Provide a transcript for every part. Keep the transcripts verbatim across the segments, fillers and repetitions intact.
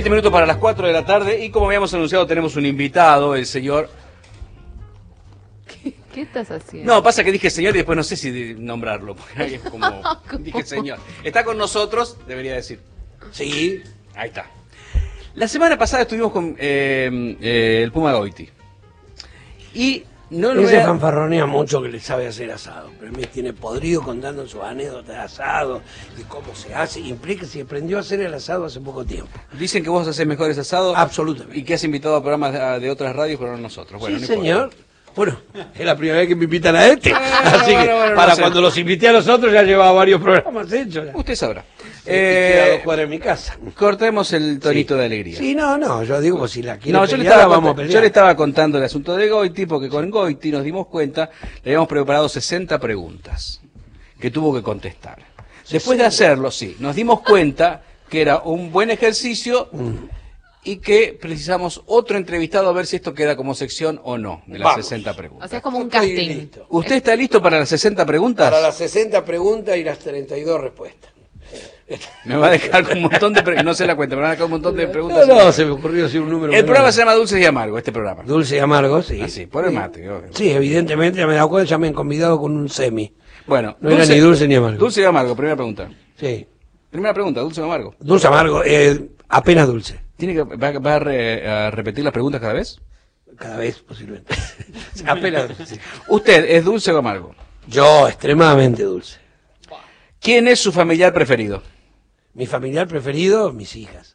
veinte minutos para las cuatro de la tarde y como habíamos anunciado tenemos un invitado, el señor... ¿Qué, qué estás haciendo? No, pasa que dije señor y después no sé si nombrarlo, porque es como... dije señor. Está con nosotros, debería decir. Sí, ahí está. La semana pasada estuvimos con eh, eh, el Puma Goiti. Y no lo Ese voy a... fanfarronea mucho que le sabe hacer asado, pero me tiene podrido contando sus anécdotas de asado y cómo se hace. Implica que se aprendió a hacer el asado hace poco tiempo. Dicen que vos haces mejores asados. Absolutamente. Y que has invitado a programas de, de otras radios, pero no nosotros. Bueno, Sí, no señor. importa. Bueno, es la primera vez que me invitan a este. Así que bueno, bueno, para no sé. cuando los invité a los otros ya llevaba varios programas hechos. Ya. Usted sabrá. Eh, queda Eh, dos cuadras en mi casa. cortemos el tonito Sí. de alegría. Sí, no, no, yo digo, pues si la quiere No, yo le, pelear, estaba vamos a cont- pelear. yo le estaba contando el asunto de Goiti, porque con Goiti nos dimos cuenta, le habíamos preparado sesenta preguntas que tuvo que contestar. Después de hacerlo, sí, nos dimos cuenta que era un buen ejercicio y que precisamos otro entrevistado a ver si esto queda como sección o no, de las Vamos. sesenta preguntas. O sea, es como un Estoy casting. listo. ¿Usted está listo para las sesenta preguntas? Para las sesenta preguntas y las treinta y dos respuestas. Me va a dejar con un montón de preguntas, no se la cuenta, me va a dejar con un montón de preguntas. No, no, se me ocurrió así un número. El menor. programa se llama Dulces y Amargo, este programa. Dulce y amargo, sí. Así, por el mate. obvio. Sí, evidentemente, ya me he dado cuenta, ya me han convidado con un semi. Bueno, No era ni dulce ni amargo. Dulce y Amargo, primera pregunta. Sí. Primera pregunta, Dulce o Amargo. Dulce amargo, eh, apenas dulce. ¿Tiene que, va, va a, re- a repetir las preguntas cada vez? Cada vez, posiblemente. Apenas dulce. ¿Usted es dulce o amargo? Yo, extremadamente dulce. ¿Quién es su familiar preferido? Mi familiar preferido, mis hijas.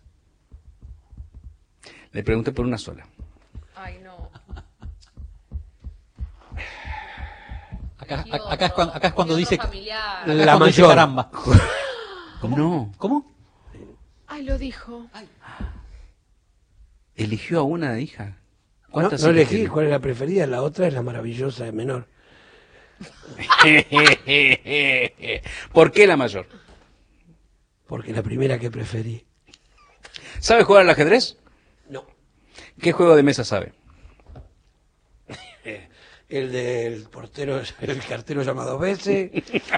Le pregunté por una sola. Ay, no. Acá, a- acá, es cuando, acá es cuando Mi dice... otro familiar. acá es La cuando dice mayor. caramba. No. ¿Cómo? Ay, lo dijo. ¿Eligió a una hija? No, ¿Cuántas no hijas elegí tiene? cuál es la preferida, la otra es la maravillosa de menor. ¿Por qué la mayor? Porque la primera que preferí. ¿Sabe jugar al ajedrez? No. ¿Qué juego de mesa sabe? El del portero, el cartero llama dos veces.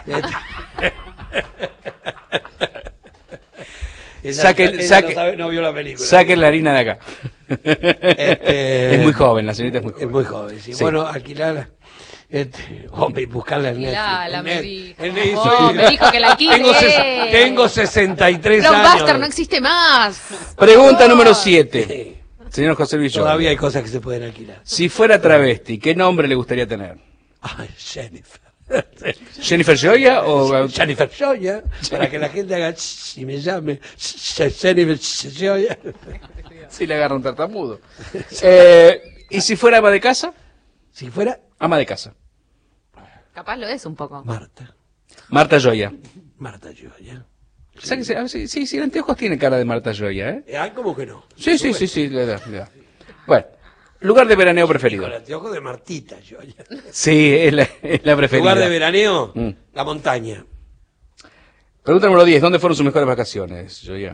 Esa- Saque- ella saque- no, sabe- no vio la película. Saquen la harina de acá. Este, Es muy joven, la señorita es muy joven. Es muy joven, sí. Sí. Bueno, alquilarla. Este, o me- buscarla en Netflix. Alquilala, En me Net- dijo. en Net- Oh, me dijo que la alquile. Tengo, ses- tengo sesenta y tres años. Blockbuster no existe más. Pregunta Oh. número siete. Sí. Señor José Luis Lloria. Todavía hay cosas que se pueden alquilar. Si fuera travesti, ¿qué nombre le gustaría tener? Ay, Jennifer. ¿Jennifer Joya o...? Jennifer Joya, para que la gente haga ch- y me llame ch- Jennifer Joya. Si le agarra un tartamudo. Eh, ¿Y si fuera ama de casa? Si fuera Ama de casa. Capaz lo es un poco. Marta. Marta Joya. Marta Joya. Sáquese- a ver, Sí, sí, sí, el anteojos tiene cara de Marta Joya, ¿eh? Eh, Ay, ¿cómo que no? Sí, sí, sí, sí, le da, le da. Bueno, lugar de veraneo preferido. Con el anteojo de Martita Joya. Sí, es la, es la preferida. Lugar de veraneo, Mm. la montaña. Pregunta número diez. ¿Dónde fueron sus mejores vacaciones, Joya?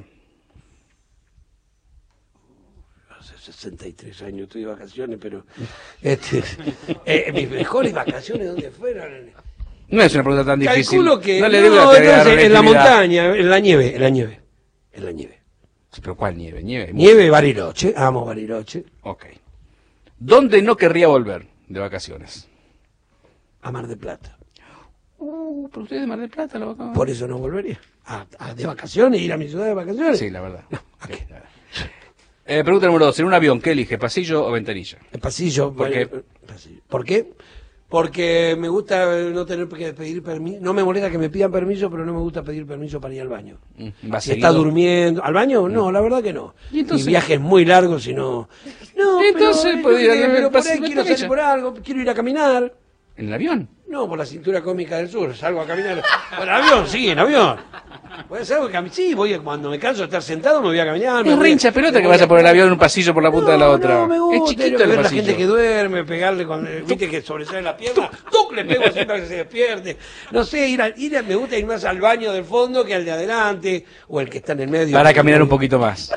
Hace sesenta y tres años estoy de vacaciones, pero este, eh, mis mejores vacaciones, ¿dónde fueron? No es una pregunta tan difícil. Calculo que No le no, digo la tarea de entonces, en la relatividad. montaña, en la nieve, en la nieve, en la nieve. ¿Pero cuál nieve? Nieve. Nieve, Bariloche, amo Bariloche, Ok. ¿Dónde no querría volver de vacaciones? a Mar del Plata. Uh, pero usted es de Mar del Plata, la vaca. Por eso no volvería. A, a- de vacaciones, ir a mi ciudad de vacaciones. Sí, la verdad. Sí, la verdad. Eh, pregunta número dos. En un avión, ¿qué elige? ¿Pasillo o ventanilla? El pasillo. ¿Por eh, qué? pasillo. ¿Por qué? Porque me gusta no tener que pedir permiso. No me molesta que me pidan permiso, pero no me gusta pedir permiso para ir al baño. Mm, ¿va Si seguido? está durmiendo. ¿Al baño? No, la verdad que no. ¿Y entonces? Mi viaje es muy largo, si no. No, ¿Y entonces pero, puede ir al- pero por ahí pas- quiero ventanilla? salir por algo, quiero ir a caminar. ¿En el avión? No, por la cintura cómica del sur, salgo a caminar. Por avión, sí, en avión. Puede ser algo que cami- sí, voy a- cuando me canso de estar sentado me voy a caminar. me Es voy a- rincha pelota me que voy vaya a- por el avión en un pasillo por la punta de la No, otra. No, me gusta, es chiquito ver el la pasillo. gente que duerme, pegarle con, eh, viste que sobresale la pierna, ¡tuc! Le pego así para que se despierte. No sé, ir, a, ir a- me gusta ir más al baño del fondo que al de adelante, o el que está en el medio. Para caminar un poquito más. Para caminar,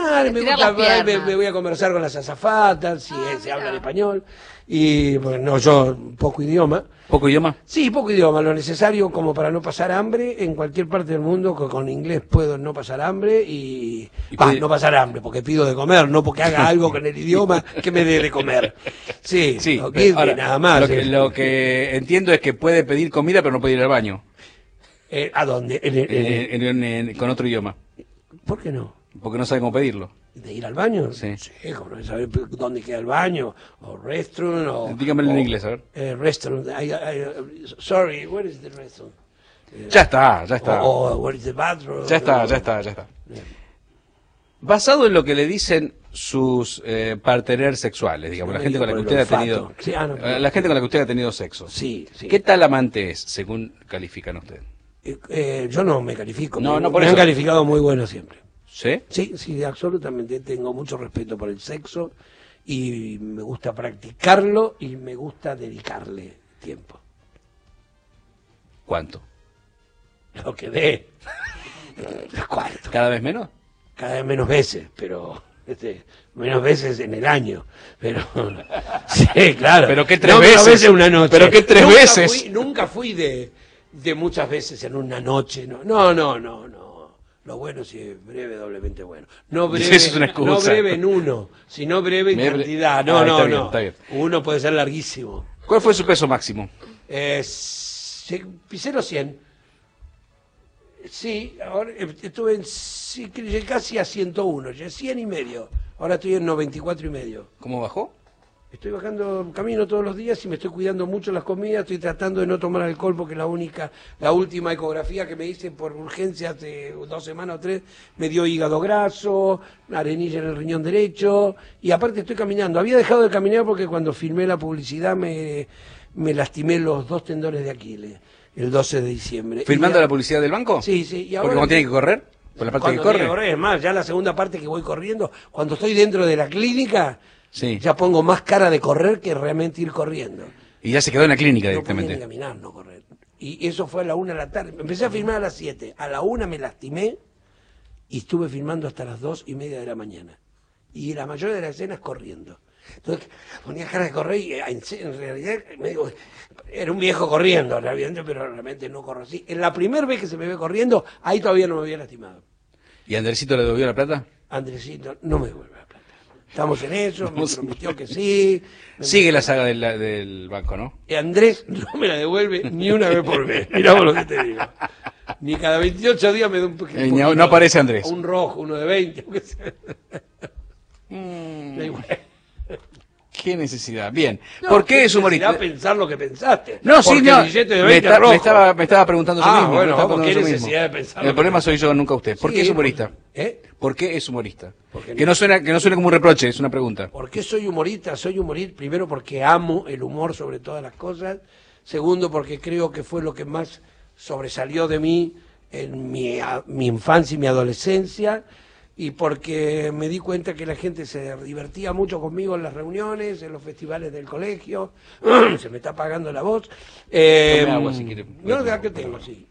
caminar, me, Estirar gusta, las me, piernas. me voy a conversar con las azafatas, si Ah, se mira. hablan español. Y bueno, yo poco idioma. ¿Poco idioma? Sí, poco idioma, lo necesario como para no pasar hambre en cualquier parte del mundo, que con inglés puedo no pasar hambre y... Y bah, puede- no pasar hambre, porque pido de comer, no porque haga algo con el idioma que me dé de comer. Sí, Sí, ok, pero ahora, nada más. Lo que, eh. lo que entiendo es que puede pedir comida, pero no puede ir al baño. Eh, ¿A dónde? En el- en el- En- en- en- con otro idioma. ¿Por qué no? Porque no sabe cómo pedirlo. ¿De ir al baño? Sí. como no saber dónde queda el baño, o restaurant, o... Dígamelo en o, inglés, a ver. eh, restaurant, I- I- sorry, where is the restaurant? Ya está, ya está. O, o where is the bathroom? Ya está, ya está, ya está. Basado en lo que le dicen sus eh, partener sexuales, digamos, la Sí, gente con la que por el usted ha olfato. tenido, Sí, ah, no, eh, la gente con la que usted ha tenido sexo. Sí, sí. ¿Qué tal amante es, según califican usted? Eh, eh, yo no me califico, No, me, no, por me eso. han calificado muy bueno siempre. ¿Sí? Sí, sí, absolutamente. Tengo mucho respeto por el sexo y me gusta practicarlo y me gusta dedicarle tiempo. ¿Cuánto? Lo que dé. ¿Cuánto? ¿Cada vez menos? Cada vez menos veces, pero este, menos veces en el año. Pero sí, claro. ¿Pero qué tres No, menos veces? una noche. ¿Pero qué tres Nunca veces? fui- nunca fui de, de muchas veces en una noche. No, no, no, no. no. Lo bueno si es breve, doblemente bueno. No breve, Eso es una excusa. no breve en uno, sino breve en Breve- cantidad. No, Ah, no, está bien, no. está bien. Uno puede ser larguísimo. ¿Cuál fue su peso máximo? Eh, se- pisé los cien. Sí, ahora eh, estuve en, sí, que llegué casi a ciento uno, llegué cien y medio. Ahora estoy en noventa y cuatro y medio. ¿Cómo bajó? Estoy bajando camino todos los días y me estoy cuidando mucho las comidas, estoy tratando de no tomar alcohol porque la única, la última ecografía que me hice por urgencia hace dos semanas o tres me dio hígado graso, arenilla en el riñón derecho y aparte estoy caminando. Había dejado de caminar porque cuando filmé la publicidad me, me lastimé los dos tendones de Aquiles el doce de diciembre. ¿Firmando Y la publicidad del banco? Sí, sí. Y ¿Porque ahora cuando tiene que correr? ¿Por la parte cuando que corre? tengo que correr, es más, ya la segunda parte que voy corriendo, cuando estoy dentro de la clínica, Sí. ya pongo más cara de correr que realmente ir corriendo. Y ya se quedó en la clínica No podía ni directamente. caminar, no correr. Y eso fue a la una de la tarde. Empecé a filmar a las siete. A la una me lastimé y estuve filmando hasta las dos y media de la mañana. Y la mayoría de las escenas corriendo. Entonces ponía cara de correr y eh, en, en realidad me digo, era un viejo corriendo, realmente, pero realmente no corro así. En la primera vez que se me ve corriendo, ahí todavía no me había lastimado. ¿Y Andresito le devolvió la plata? Andresito, no me devuelve la plata. Estamos en eso, me prometió que sí. Sigue la saga del, del banco, ¿no? Y Andrés no me la devuelve ni una vez por mes. Mirá vos lo que te digo. Ni cada veintiocho días me da un poquito. Eh, no- no aparece Andrés. Un rojo, uno de veinte. aunque sea. Mm, Da igual. ¿Qué necesidad? Bien. No, ¿Por qué es necesidad humorista? pensar lo que pensaste. No, sí, Porque no. el billete de Me, veinte está- es rojo. me estaba, me estaba preguntando eso Ah, mismo. me bueno, estaba vos, preguntando ¿qué eso mismo. necesidad de pensar El lo problema que- soy yo, nunca usted. ¿Por Sí, qué es humorista? porque- ¿Eh? ¿Por qué es humorista? Porque Que no- no suena, que no suene como un reproche, es una pregunta. ¿Por qué soy humorista? Soy humorista primero porque amo el humor sobre todas las cosas. Segundo porque creo que fue lo que más sobresalió de mí en mi, a- mi infancia y mi adolescencia. Y porque me di cuenta que la gente se divertía mucho conmigo en las reuniones, en los festivales del colegio. Se me está apagando la voz. Eh, Tome agua, si quiere. No, acá tengo, sí.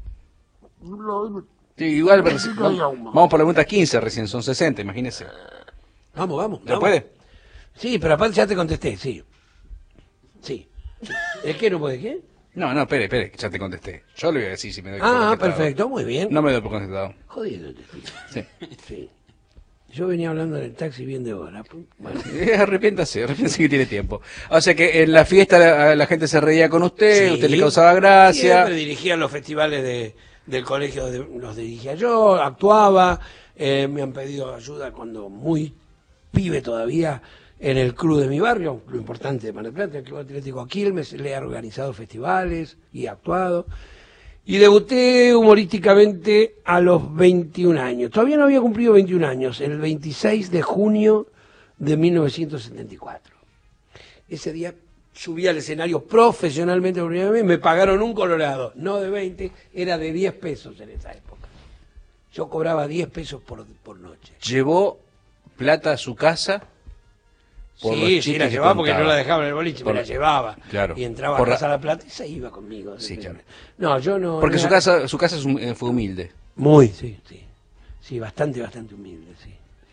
Sí, igual, vamos por la pregunta quince recién, son sesenta, imagínese. Vamos, vamos. ¿No vamos. puede? Sí, pero aparte ya te contesté, sí. Sí. ¿Es que no puede qué? No, no, espere, espere, que ya te contesté. Yo le voy a decir si me doy por Ah, contestado. perfecto, muy bien. No me doy por contestado. Jodido te estoy. Sí. Sí. Yo venía hablando en el taxi bien de hora. Bueno, Eh, Arrepiéntase, arrepiéntase que tiene tiempo. O sea que en la fiesta la, la gente se reía con usted, sí, usted le causaba gracia. Siempre dirigía los festivales de, del colegio, de- los dirigía yo, actuaba. Eh, me han pedido ayuda cuando muy pibe todavía en el club de mi barrio, un club importante de Mar del Plata, el Club Atlético Quilmes. Le he organizado festivales y he actuado. Y debuté humorísticamente a los veintiún años. Todavía no había cumplido veintiún años, el veintiséis de junio de mil novecientos setenta y cuatro. Ese día subí al escenario profesionalmente por primera vez, me pagaron un colorado, no de veinte, era de diez pesos en esa época. Yo cobraba diez pesos por, por noche. Llevó plata a su casa. Por los Sí, sí, chistes la que llevaba porque no contaba. la dejaba en el boliche, Por- me la llevaba. Claro. Y entraba Por a la- casa La Plata y se iba conmigo. Sí, claro. No, yo no... Porque no su era- casa, su casa es hum- eh, fue humilde. Muy, sí, sí. Sí, bastante, bastante humilde, sí. sí.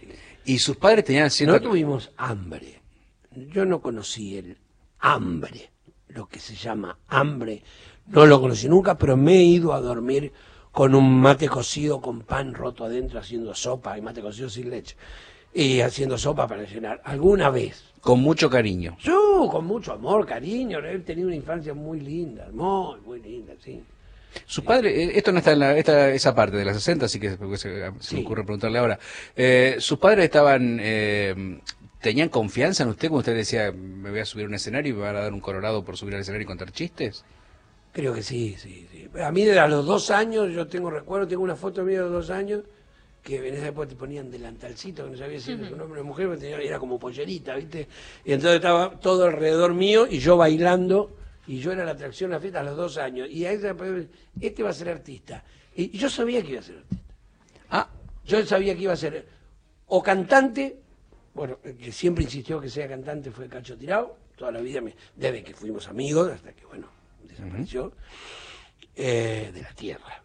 ¿Y sus padres tenían cierta... No tuvimos hambre. Yo no conocí el hambre, lo que se llama hambre. No lo conocí nunca, pero me he ido a dormir con un mate cocido con pan roto adentro, haciendo sopa, y mate cocido sin leche, y haciendo sopa para llenar. Alguna vez. Con mucho cariño. Yo, con mucho amor, cariño. Él tenía una infancia muy linda, muy, muy linda, sí. Sus padres, eh, esto no está en la, esta, esa parte de las sesenta, así que se, se Sí. me ocurre preguntarle ahora. Eh, ¿Sus padres estaban, eh, tenían confianza en usted cuando usted decía, me voy a subir a un escenario y me van a dar un colorado por subir al escenario y contar chistes? Creo que sí, sí, sí. A mí de a los dos años, yo tengo recuerdo, tengo una foto mía de los dos años, que en esa época te ponían delantalcito, que no sabía si era un hombre o mujer, pero tenía, era como pollerita, ¿viste? Y entonces estaba todo alrededor mío y yo bailando, y yo era la atracción a la fiesta a los dos años. Y a esa este va a ser artista. Y yo sabía que iba a ser artista. Ah, Yo sabía que iba a ser o cantante, bueno, el que siempre insistió que sea cantante fue Cacho Tirao, toda la vida, me, desde que fuimos amigos, hasta que, bueno, desapareció, uh-huh. eh, de la tierra.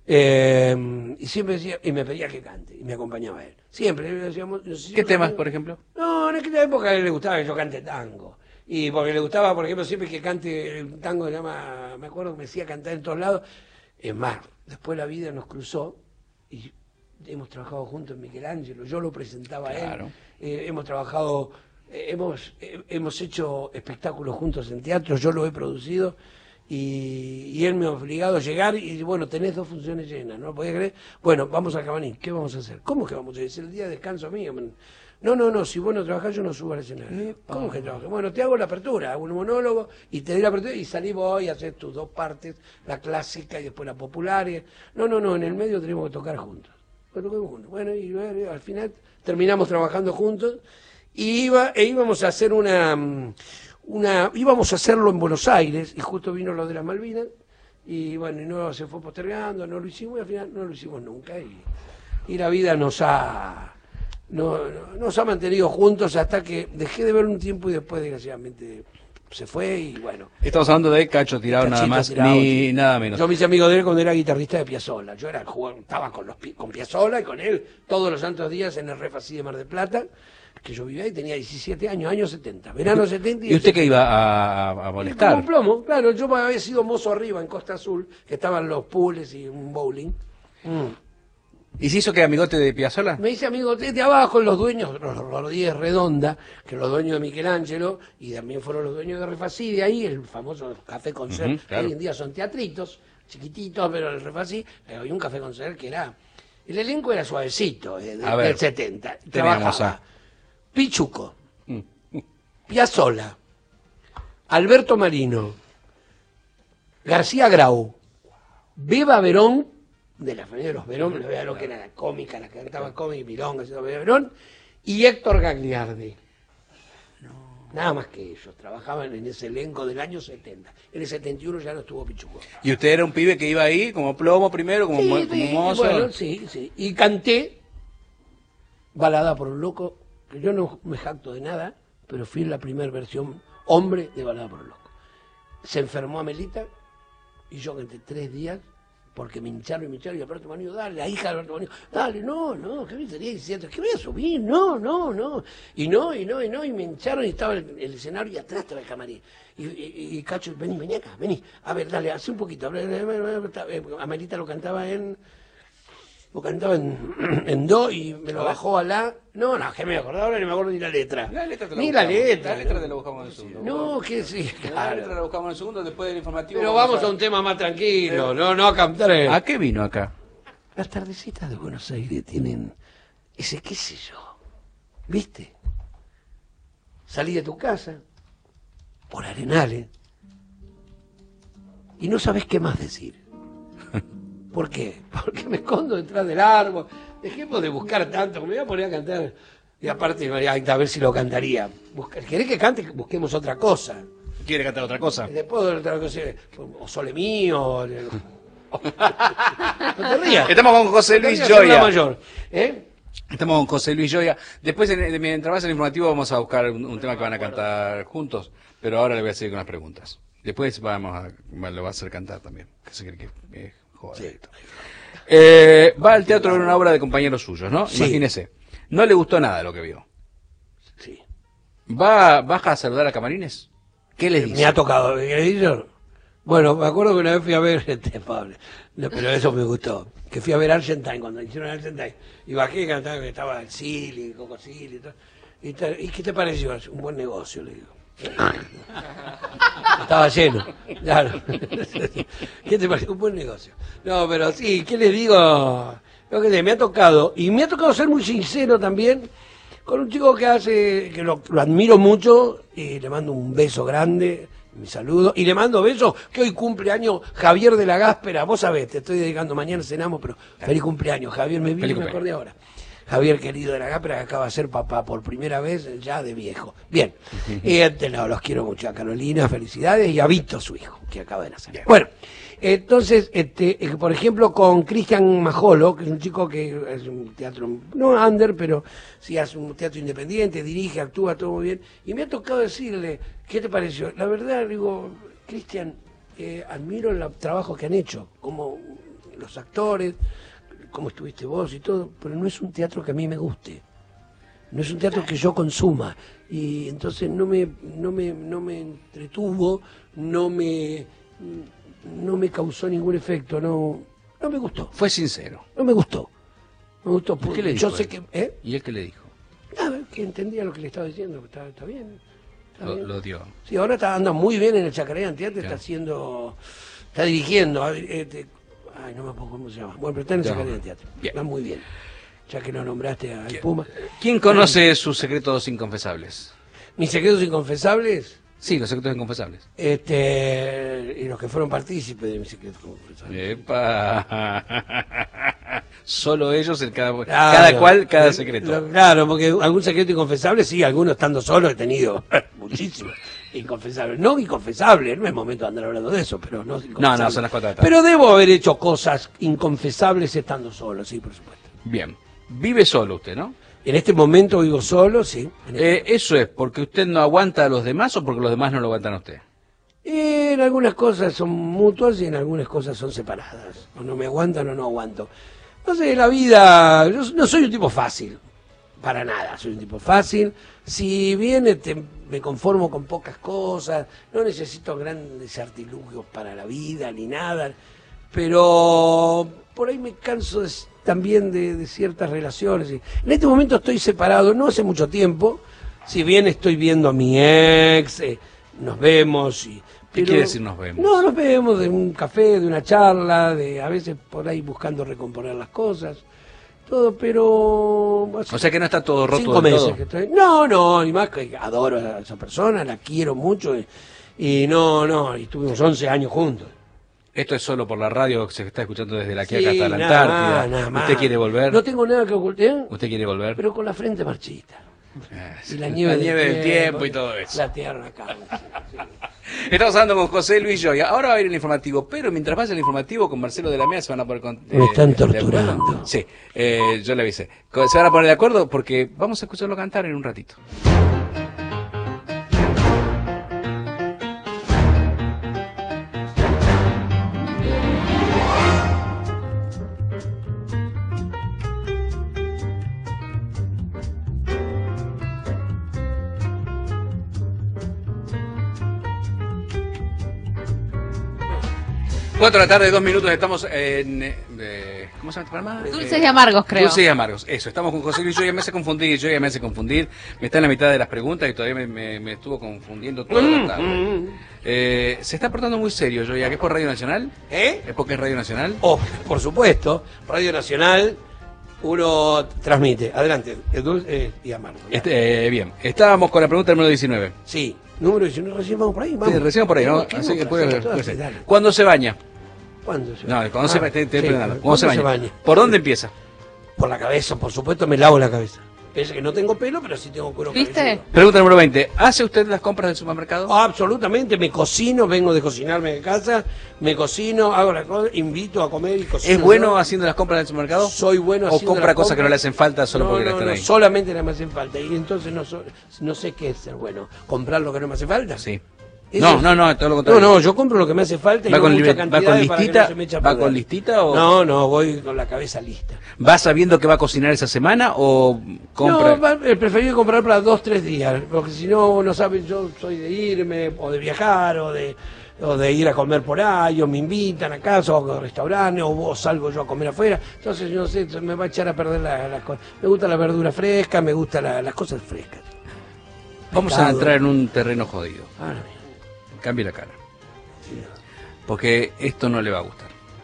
Eh, y siempre decía, y me pedía que cante, y me acompañaba él. Siempre le decíamos... ¿Qué temas, amigos, por ejemplo? No, en aquella época a él le gustaba que yo cante tango. Y porque le gustaba, por ejemplo, siempre que cante el tango, se llama, me acuerdo que me decía cantar en todos lados. Es más, después la vida nos cruzó y hemos trabajado juntos en Michelangelo, yo lo presentaba claro. a él, eh, hemos trabajado, eh, hemos, eh, hemos hecho espectáculos juntos en teatro, yo lo he producido y, y él me ha obligado a llegar y bueno, tenés dos funciones llenas, ¿no? ¿Podés creer? Bueno, vamos a Cabaní, ¿qué vamos a hacer? ¿Cómo que vamos a hacer? Es el día de descanso mío, man. No, no, no, si vos no trabajás yo no subo al escenario. ¿Cómo que trabajas? Bueno, te hago la apertura, hago un monólogo y te doy la apertura y salí vos y haces tus dos partes, la clásica y después la popular. Y... No, no, no, en el medio tenemos que tocar juntos. Bueno, y bueno, al final terminamos trabajando juntos y iba, e íbamos a hacer una, una, íbamos a hacerlo en Buenos Aires y justo vino lo de las Malvinas y bueno, y no se fue postergando, no lo hicimos y al final no lo hicimos nunca y, y la vida nos ha... No, no, nos ha mantenido juntos hasta que dejé de verlo un tiempo y después desgraciadamente se fue y bueno. Estamos hablando de Cacho Tirao nada más, Tirao, ni sí. nada menos. Yo me hice amigo de él cuando era guitarrista de Piazzolla. Yo era jugador, estaba con los con Piazzolla y con él todos los santos días en el Refasí de Mar del Plata, que yo vivía ahí, tenía diecisiete años, años setenta, verano setenta. ¿Y usted que iba a, a molestar? Como un plomo, claro, yo había sido mozo arriba en Costa Azul, que estaban los pools y un bowling. Mm. ¿Y se hizo que amigote de Piazzolla? Me hice amigo de, de abajo, los dueños, los Rodríguez Redonda, que los dueños de Michelangelo, y también fueron los dueños de Refasí, de ahí el famoso Café Concert, uh-huh, claro. Hoy en día son teatritos, chiquititos, pero el Refasí, había un Café Concert que era, el elenco era suavecito, eh, de, del setenta. Trabajaba a... Pichuco, Piazzolla, Alberto Marino, García Grau, Beba Verón, de la familia de los Verón, no veía lo que era la cómica, la que cantaba cómica, Milonga, Beba Verón, y Héctor Gagliardi. No. Nada más que ellos, trabajaban en ese elenco del año setenta. En el setenta y uno ya no estuvo Pichuco. ¿Y usted era un pibe que iba ahí como plomo primero, como, sí, como sí, mozo? Bueno, sí, sí. Y canté Balada por un Loco, que yo no me jacto de nada, pero fui la primera versión hombre de Balada por un Loco. Se enfermó Amelita y yo canté tres días porque me hincharon y me hincharon y Alberto Manino, dale, la hija de Alberto Manino, dale, no, no, que tenía diciendo, que voy a subir, no, no, no, y no, y no, y no, y me hincharon y estaba el, el escenario y atrás estaba el camarín, y, y, y Cacho, vení, vení acá, vení, a ver, dale, hace un poquito, Amelita lo cantaba en, lo cantaba en, en do y me lo bajó a la, no, no, que me acordaba, ahora ni me acuerdo ni la letra, la letra te la ni buscamos, la letra, la letra te la buscamos en el segundo. No, que sí, claro. claro. La letra la buscamos en el segundo, después del informativo. Pero vamos a... a un tema más tranquilo, no, no a cantar. El... ¿A qué vino acá? Las tardecitas de Buenos Aires tienen ese qué sé yo, ¿viste? Salí de tu casa, por Arenales, y no sabes qué más decir. ¿Por qué? Porque me escondo detrás del árbol. Dejemos de buscar tanto, me voy a poner a cantar. Y aparte, a ver si lo cantaría. Busca, ¿querés que cante? Busquemos otra cosa. ¿Quiere cantar otra cosa? Después otra cosa, o Sole Mío. O... No te rías. Estamos con José Luis no Gioia. Mayor, ¿eh? Estamos con José Luis Gioia. Después, en, mientras más el informativo, vamos a buscar un, un tema que van a cantar juntos. Pero ahora le voy a seguir con las preguntas. Después vamos a, lo va a hacer cantar también. Que se cree que es joder. Sí. Eh, va al teatro a ver una obra de compañeros suyos, ¿no? Sí. Imagínese. No le gustó nada lo que vio. Sí. ¿Va, ¿Baja a saludar a camarines? ¿Qué les dice? Me ha tocado. ¿Qué le dice? Bueno, me acuerdo que una vez fui a ver, este, Pablo, no, pero eso me gustó, que fui a ver Argentine, cuando hicieron Argentine, y bajé, que estaba, que estaba el Silly, Coco Silly, y todo. Y, tal, ¿y qué te pareció? Un buen negocio, le digo. Estaba lleno, claro. ¿Qué te pareció? Un buen negocio. No, pero sí, ¿qué les digo? Lo que me ha tocado, y me ha tocado ser muy sincero también, con un chico que hace, que lo, lo admiro mucho, y le mando un beso grande, mi saludo, y le mando besos, que hoy cumpleaños Javier de la Gáspera, vos sabés, te estoy dedicando, mañana cenamos, pero feliz cumpleaños, Javier, me vi, me acordé ahora. Javier querido de la Gáspera, que acaba de ser papá por primera vez, ya de viejo. Bien, y este, no, los quiero mucho a Carolina, felicidades, y a Vito, su hijo, que acaba de nacer. Bien. Bueno, entonces, este, eh, por ejemplo, con Cristian Majolo, que es un chico que es un teatro, no under, pero sí hace un teatro independiente, dirige, actúa, todo muy bien, y me ha tocado decirle, ¿qué te pareció? La verdad, digo, Cristian, eh, admiro el trabajo que han hecho, como los actores, cómo estuviste vos y todo, pero no es un teatro que a mí me guste, no es un teatro que yo consuma, y entonces no me, no me, no me entretuvo, no me, no me causó ningún efecto, no, no me gustó. Fue sincero. No me gustó, me gustó. ¿Y qué le dijo Yo sé él? que, ¿eh? ¿Y él qué le dijo? Nada, que entendía lo que le estaba diciendo, que está, está bien. Está Lo, bien. lo dio. Sí, ahora está anda muy bien en el Chacaré Teatro, está Claro. haciendo, está dirigiendo, este, ay, no me acuerdo cómo se llama. Bueno, pero está en el No. Chacaré Teatro. Bien. Va muy bien. Ya que lo nombraste al Puma. ¿Quién conoce sus secretos inconfesables? Mis secretos inconfesables, Sí, los secretos inconfesables. este, y los que fueron partícipes de mis secretos inconfesables. Epa. Solo ellos, el cada, Claro. cada cual, cada Lo- secreto. Claro, porque algún secreto inconfesable, sí, algunos estando solo he tenido muchísimos inconfesables. No inconfesables, no es momento de andar hablando de eso, pero no No, no, son las cuatro de la tarde. Pero debo haber hecho cosas inconfesables estando solo, sí, por supuesto. Bien. Vive solo usted, ¿no? En este momento vivo solo, sí. En, este- Eh, ¿Eso es porque usted no aguanta a los demás o porque los demás no lo aguantan a usted? en algunas cosas son mutuas y en algunas cosas son separadas. O no me aguantan o no aguanto. No sé, la vida, yo no soy un tipo fácil, para nada, soy un tipo fácil. Si bien este, me conformo con pocas cosas, no necesito grandes artilugios para la vida ni nada, pero por ahí me canso de- también de, de ciertas relaciones. Y en este momento estoy separado, no hace mucho tiempo, si bien estoy viendo a mi ex, eh, nos vemos y... ¿Qué pero- quiere decir nos vemos? No, nos vemos de un café, de una charla, de a veces por ahí buscando recomponer las cosas, todo, pero... O sea que no está todo roto Cinco del meses todo. que estoy... No, no, y más que adoro a esa persona, la quiero mucho, y, y no, no, y estuvimos once años juntos. Esto es solo por la radio que se está escuchando desde la Sí, Quiaca hasta la nada Antártida. más, nada más. ¿Usted quiere volver? No tengo nada que ocultar, ¿Usted quiere volver? pero con la frente marchita. Eh, Y la nieve, del tiempo y todo eso. La tierra acá. sí, sí. Estamos hablando con José Luis Gioia. Ahora va a ir el informativo, pero mientras vaya el informativo con Marcelo de la Mea se van a poner con, Me están de acuerdo. torturando. Sí, eh, yo le avisé. Co- Se van a poner de acuerdo porque vamos a escucharlo cantar en un ratito. Cuatro de la tarde, dos minutos, estamos en... eh, ¿cómo se llama este programa? Dulces Eh, y amargos, creo. Dulces y amargos, eso, estamos con José Luis Gioia, me hace confundir, Gioia me hace confundir, me está en la mitad de las preguntas y todavía me, me- me estuvo confundiendo toda la tarde. Eh, se está portando muy serio, Gioia, ¿que es por Radio Nacional? ¿Eh? ¿Es porque es Radio Nacional? Oh, por supuesto, Radio Nacional, uno transmite. Adelante, Edul eh, y Amargo. ya. Este, eh, bien, estábamos con la pregunta número diecinueve. Sí, número diecinueve, recién vamos por ahí. Vamos. Sí, recién por ahí, ¿no? ¿Qué Así que vamos a puede, hacer puede todas? ser. Dale. ¿Cuándo se baña? ¿Cuándo se No, baña? cuando se Ah, baña, te, te sí, preguntando. ¿cuándo ¿Cómo se baña? ¿Por dónde empieza? Por la cabeza, por supuesto, me lavo la cabeza. Es que no tengo pelo, pero sí tengo cuero ¿Viste? cabelludo. Pregunta número veinte. ¿Hace usted las compras del supermercado? Oh, absolutamente, me cocino, vengo de cocinarme de casa, me cocino, hago la cosa, invito a comer y cocino. ¿Es bueno yo. haciendo las compras del supermercado? Soy bueno ¿O haciendo compra las cosas que no compras? le hacen falta solo No, porque no, le están no, ahí? solamente no me hacen falta. Y entonces no, so- no sé qué es ser bueno. ¿Comprar lo que no me hace falta? Sí. Eso No, es- no, no, todo lo No, contrario. no, yo compro lo que me hace falta y ¿Va no con, mucha libre- cantidad va con para que listita? no se me eche a ¿Va perder. con listita o...? No, no, voy con la cabeza lista. ¿Vas sabiendo que va a cocinar esa semana o compra? No, va- eh, preferí comprar para dos, tres días, porque si no, no sabes, yo soy de irme, o de viajar, o de, o de ir a comer por ahí, o me invitan a casa, o a restaurantes, o vos salgo yo a comer afuera. Entonces, yo no sé, se me va a echar a perder las la cosas. Me gusta la verdura fresca, me gustan la- las cosas frescas. Vamos a Pescado. entrar en un terreno jodido. Ah, bien. Cambie la cara. Porque esto no le va a gustar.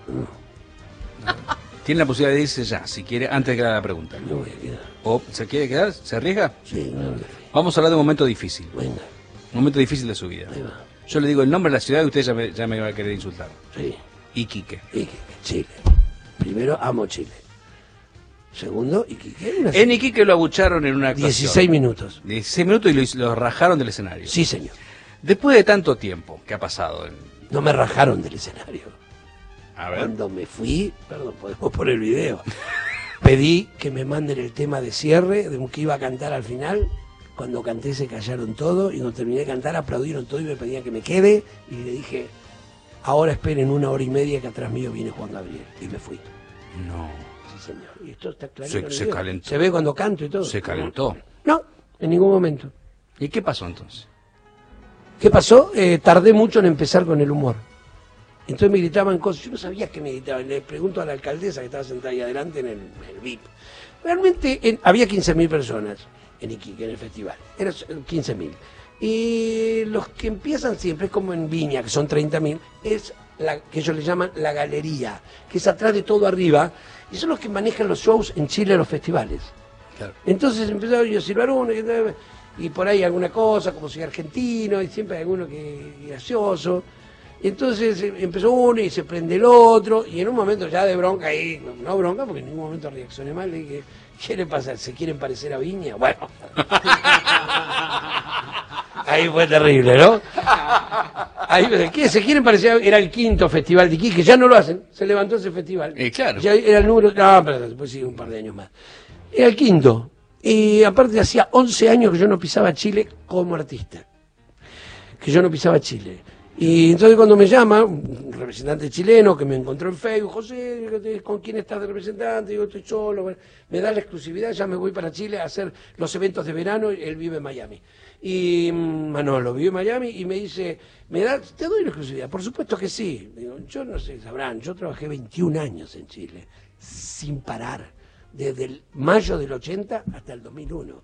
Tiene la posibilidad de irse ya, si quiere, antes de que haga la pregunta. No voy a quedar. ¿O se quiere quedar? ¿Se arriesga? Sí, no, no. Vamos a hablar de un momento difícil. Venga, Un momento difícil de su vida. ahí va. Yo le digo el nombre de la ciudad y usted ya me, ya me va a querer insultar. Sí. Iquique. Iquique, Chile. Primero, amo Chile. Segundo, Iquique. Una En Iquique lo abucharon en una actuación. dieciséis minutos. dieciséis minutos y lo, lo rajaron del escenario. Sí, señor. Después de tanto tiempo que ha pasado. en- No me rajaron del escenario. A ver. Cuando me fui, perdón, podemos poner el video. Pedí que me manden el tema de cierre, de un que iba a cantar al final. Cuando canté se callaron todos y cuando terminé de cantar aplaudieron todo y me pedían que me quede. Y le dije, ahora esperen una hora y media que atrás mío viene Juan Gabriel. Y me fui. No. Sí, señor. Y esto está claro. Se- en el se video. calentó. Se ve cuando canto y todo. Se calentó. No, en ningún momento. ¿Y qué pasó entonces? ¿Qué pasó? Eh, tardé mucho en empezar con el humor. Entonces me gritaban cosas, yo no sabía qué me gritaban. Le pregunto a la alcaldesa que estaba sentada ahí adelante en el, en el V I P. Realmente en- había quince mil personas en Iquique, en el festival. Eran quince mil. Y los que empiezan siempre, es como en Viña, que son treinta mil, es la que ellos le llaman la galería, que es atrás de todo arriba, y son los que manejan los shows en Chile, los festivales. Claro. Entonces empezaba yo a silbar uno y, y por ahí alguna cosa, como soy argentino, y siempre hay alguno que es gracioso. Entonces eh, empezó uno y se prende el otro, y en un momento ya de bronca ahí, no bronca porque en ningún momento reaccioné mal, le dije, ¿qué le pasa? ¿Se quieren parecer a Viña? Bueno. Ahí fue terrible, ¿no? Ahí, ¿qué? ¿Se quieren parecer a... Era el quinto festival de Iquique, ya no lo hacen, se levantó ese festival. Eh, claro. Ya era el número, no, pero después sí, un par de años más. Era el quinto. Y aparte hacía once años que yo no pisaba Chile como artista. Que yo no pisaba Chile. Y entonces cuando me llama, un representante chileno que me encontró en Facebook, José, ¿con quién estás de representante? Digo, estoy solo. Bueno, me da la exclusividad, ya me voy para Chile a hacer los eventos de verano, y él vive en Miami. Y mm, Manolo vive en Miami y me dice, ¿me da, te doy la exclusividad? Por supuesto que sí. Digo, yo no sé, sabrán, yo trabajé veintiún años en Chile, sin parar, desde el mayo del ochenta hasta el dos mil uno.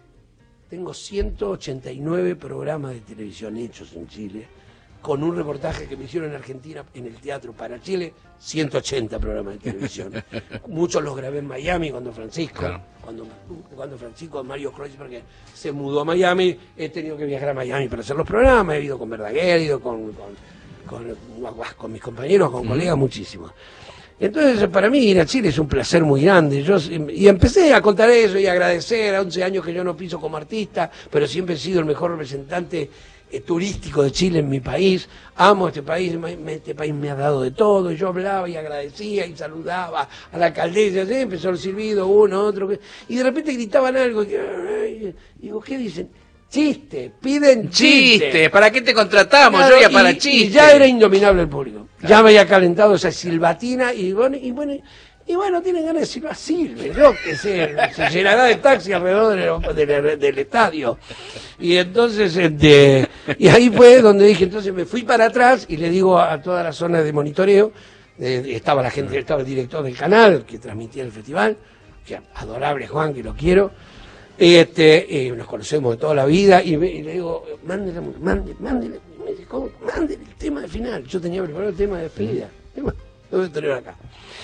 Tengo ciento ochenta y nueve programas de televisión hechos en Chile, con un reportaje que me hicieron en Argentina en el Teatro para Chile, ciento ochenta programas de televisión. Muchos los grabé en Miami cuando Francisco, Claro. cuando, cuando Francisco Mario Kreuzberg que se mudó a Miami, he tenido que viajar a Miami para hacer los programas, he ido con Verdaguer, he ido con, con, con, con mis compañeros, con colegas, muchísimos. Entonces, para mí ir a Chile es un placer muy grande. Yo, y empecé a contar eso y a agradecer a once años que yo no piso como artista, pero siempre he sido el mejor representante eh, turístico de Chile en mi país. Amo este país, me- este país me ha dado de todo. Y yo hablaba y agradecía y saludaba a la alcaldesa. ¿Sí? Empezó el silbido, uno, otro. Y de repente gritaban algo. Y, ay, y digo, ¿qué dicen? Chiste, piden chiste. Chiste, ¿para qué te contratamos? Claro, Yo ya y- para y chiste. ya era indominable el público. Ya me había calentado esa silbatina y bueno, y bueno, y bueno, tienen ganas de silbar, silben, yo que sé, se llenará de taxi alrededor del, del- del estadio. Y entonces, este, y ahí fue donde dije, entonces me fui para atrás y le digo a, a toda la zona de monitoreo, eh, estaba la gente, estaba el director del canal que transmitía el festival, que adorable Juan, que lo quiero. Este, eh, nos conocemos de toda la vida y, me- y le digo, mándele, mándele, mándele, me dice, ¿cómo? Mándele el tema de final. Yo tenía preparado el tema de despedida. Y bueno, lo voy a tener acá.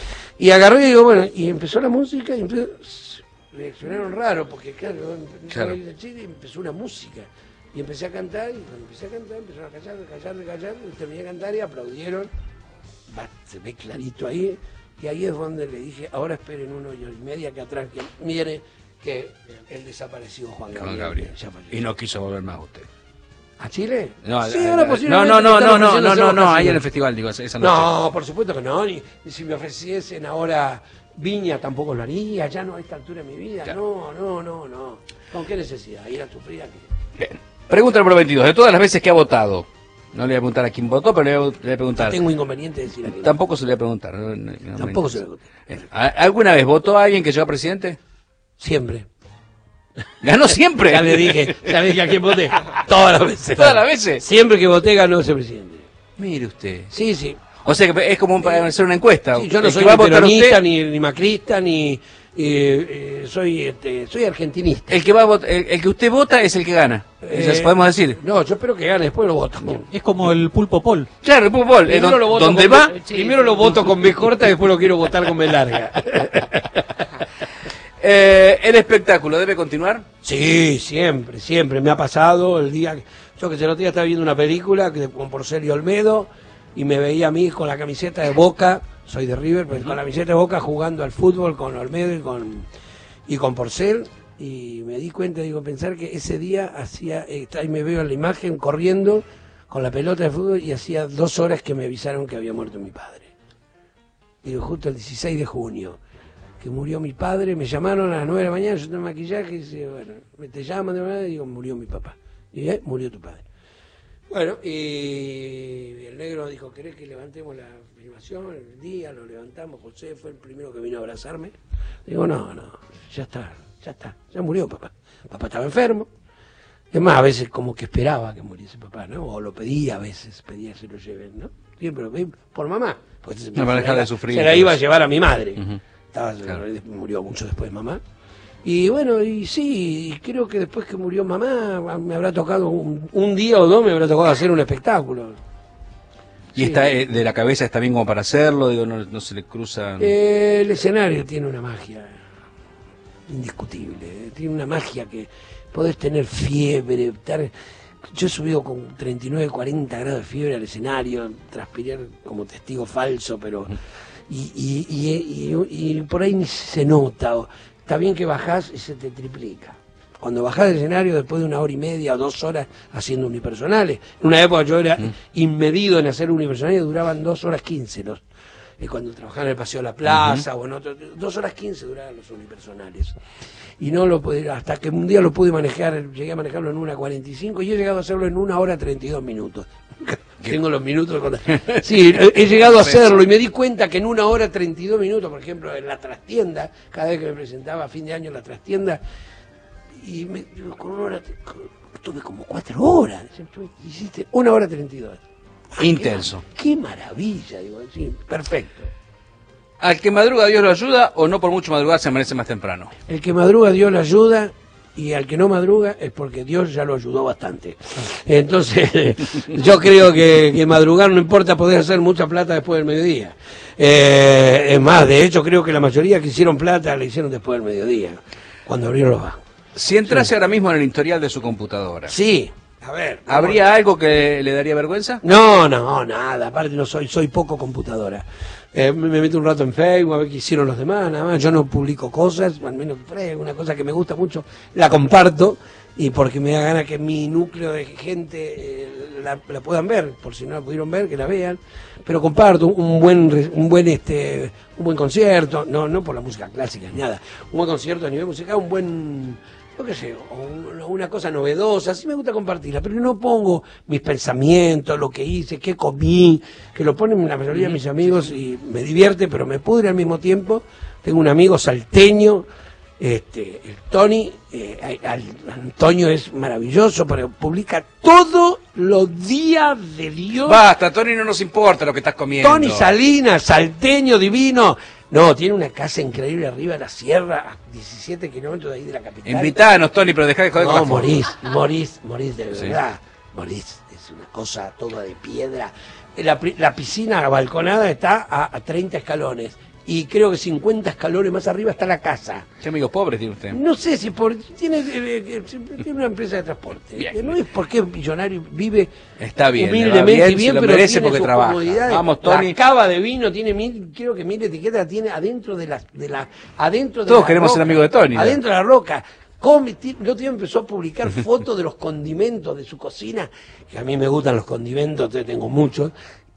Y agarré y digo, bueno, y empezó la música y empezó, reaccionaron raro, porque claro, Claro. de Chile empezó una música. Y empecé a cantar, y cuando empecé a cantar, empezaron a callar, a callar, a callar, y terminé de cantar y aplaudieron. Va, se ve clarito ahí. Y ahí es donde le dije, ahora esperen una hora y media que atrás, que mire que el desaparecido Juan Gabriel. Juan Gabriel. ya falleció. Y no quiso volver más usted. ¿A Chile? No, sí, a- ahora a- posiblemente no, no, no, me están no, no, ofreciendo no, no, hacer no, vacaciones. ahí en el festival, digo, esa noche. No, por supuesto que no. Ni, ni si me ofreciesen ahora Viña tampoco lo haría, ya no a esta altura de mi vida. Claro. No, no, no, no. ¿Con qué necesidad? Ir a sufrir aquí. Bien. Pregunta número veintidós. De todas las veces que ha votado No le voy a preguntar a quién votó, pero le voy a, le voy a preguntar. Tengo inconveniente de decir a quién. Tampoco se le voy a preguntar. No, no, no Tampoco me se le interesa. pregunta. Eh, ¿Alguna vez votó a alguien que llegó a presidente? Siempre. ¿Ganó siempre? Ya le dije, ya le dije a quién voté. Todas las veces. ¿Todas las veces? Siempre que voté ganó ese presidente. Mire usted. Sí, sí. O sea que es como un- para hacer una encuesta. Sí, yo no El que soy va a ni votar peronista, usted, ni, ni macrista, ni... eh, eh, soy este, soy argentinista. el que va a vot- el, el que usted vota es el que gana. Eh, Ya podemos decir. No, yo espero que gane, después lo voto. Es como el pulpo Pol. Claro, el fútbol. eh, Primero don- lo voto donde con va. B- primero lo voto con B corta, después lo quiero votar con B larga. Eh, el espectáculo debe continuar. Sí, siempre, siempre. Me ha pasado el día que... Yo que el otro día estaba viendo una película que, con Porcel Olmedo y me veía a mí con la camiseta de Boca, soy de River, pero con la camiseta de Boca jugando al fútbol con Olmedo y con, y con Porcel. Y me di cuenta, digo, pensar que ese día hacía, eh, ahí me veo en la imagen corriendo con la pelota de fútbol y hacía dos horas que me avisaron que había muerto mi padre. Digo, justo el dieciséis de junio, que murió mi padre, me llamaron a las nueve de la mañana, yo tengo maquillaje y dice, bueno, me te llaman de verdad y digo, murió mi papá. Y eh, murió tu padre. Bueno, y el negro dijo, ¿querés que levantemos la filmación el día? Lo levantamos, José fue el primero que vino a abrazarme. Digo, no, no, ya está, ya está, ya murió papá. Papá estaba enfermo. Es más, a veces como que esperaba que muriese papá, ¿no? O lo pedía a veces, pedía que se lo lleven, ¿no? Siempre lo pedí por mamá. Porque se, No, para se dejar la- de sufrir, se la iba a entonces. llevar a mi madre. Ujú. Estaba, Claro. Murió mucho después de mamá. Y bueno, y sí, creo que después que murió mamá, me habrá tocado un, un día o dos, me habrá tocado hacer un espectáculo. Y Sí. está eh, de la cabeza está bien como para hacerlo, digo, no, no se le cruza. Eh, el escenario tiene una magia indiscutible, eh, tiene una magia que podés tener fiebre, estar... Yo he subido con treinta y nueve, cuarenta grados de fiebre al escenario, transpirar como testigo falso, pero... Y, y, y, y- y por ahí ni se nota, o- está bien que bajás y se te triplica. Cuando bajás del escenario después de una hora y media o dos horas haciendo unipersonales, en una época yo era inmedido en hacer unipersonales, duraban dos horas quince los, eh, cuando trabajaba en el Paseo de la Plaza o en otro, dos horas quince duraban los unipersonales. Y no lo pude, hasta que un día lo pude manejar, llegué a manejarlo en una cuarenta y cinco y he llegado a hacerlo en una hora treinta y dos minutos. Tengo los minutos con... Sí, he he llegado a hacerlo y me di cuenta que en una hora treinta y dos minutos, por ejemplo, en la trastienda, cada vez que me presentaba a fin de año en la trastienda, y me, digo, con una hora, tuve como cuatro horas, hiciste una hora treinta y dos. Intenso. Qué, qué maravilla, digo, sí, perfecto. Al que madruga Dios lo ayuda o no por mucho madrugar se amanece más temprano. El que madruga Dios lo ayuda y al que no madruga es porque Dios ya lo ayudó bastante. Entonces, yo creo que, que madrugar no importa, poder hacer mucha plata después del mediodía. Eh, es más, de hecho creo que la mayoría que hicieron plata la hicieron después del mediodía, cuando abrieron los bancos. Si entrase ahora mismo en el historial de su computadora, Sí, a ver. ¿habría algo que le daría vergüenza? No, no, nada, aparte no soy, soy poco computadora. Eh, me, me meto un rato en Facebook a ver qué hicieron los demás, nada más. Yo no publico cosas, al menos por ahí, una cosa que me gusta mucho, la comparto y porque me da gana que mi núcleo de gente eh, la, la puedan ver, por si no la pudieron ver, que la vean. Pero comparto un buen, re- un buen, este, un buen concierto, no, no por la música clásica ni nada, un buen concierto a nivel musical, un buen, yo qué sé, o un- una cosa novedosa, sí me gusta compartirla, pero no pongo mis pensamientos, lo que hice, qué comí, que lo ponen la mayoría de mis amigos y me divierte, pero me pudre al mismo tiempo. Tengo un amigo salteño, este, el Tony, eh, al- Antonio es maravilloso, pero publica todos los días de Dios. Basta, Tony, no nos importa lo que estás comiendo. Tony Salinas, salteño divino. No, tiene una casa increíble arriba de la sierra, a diecisiete kilómetros de ahí de la capital. Invitanos, Tony, pero dejá de joder con No, la foto. morís, morís, morís de Sí. verdad. Morís, es una cosa toda de piedra. La, pri- la piscina balconada está a, a treinta escalones. Y creo que cincuenta escalones más arriba está la casa. Qué amigos pobres tiene usted. No sé si por tiene, eh, eh, tiene una empresa de transporte. Bien. Eh, No es porque es millonario, vive Está bien, le va humildemente bien, bien, se lo pero merece tiene porque sus trabaja. comodidades. Vamos, Tony. La cava de vino tiene mil, creo que mil etiquetas tiene adentro de la, de la, adentro de Todos la queremos roca, ser amigos de Tony, ¿no? Adentro de la roca. Come, ti- el otro día empezó a publicar fotos de los condimentos de su cocina, que a mí me gustan los condimentos, entonces tengo muchos.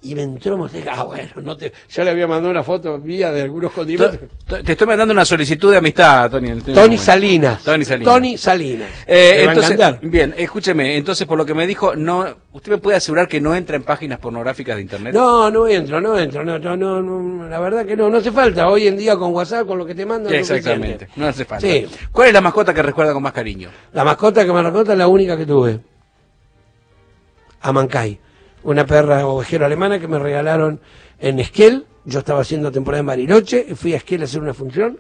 y me entró Mosteca. Ah, bueno, no te, ya le había mandado una foto mía de algunos condimentos. To- Te estoy mandando una solicitud de amistad, Tony. en este Tony momento. Salinas. Tony Salinas. Tony Salinas. Eh, ¿Te va a entonces, encantar? bien, escúcheme, entonces por lo que me dijo, no, ¿usted me puede asegurar que no entra en páginas pornográficas de internet? No, no entro, no entro, no, no, no, no, la verdad que no, no hace falta. Hoy en día con WhatsApp, con lo que te mandan, Sí, es exactamente, suficiente. no hace falta. Sí. ¿Cuál es la mascota que recuerda con más cariño? La mascota que me recuerda es la única que tuve. Amancay, una perra ovejero alemana que me regalaron en Esquel. Yo estaba haciendo temporada en Bariloche, fui a Esquel a hacer una función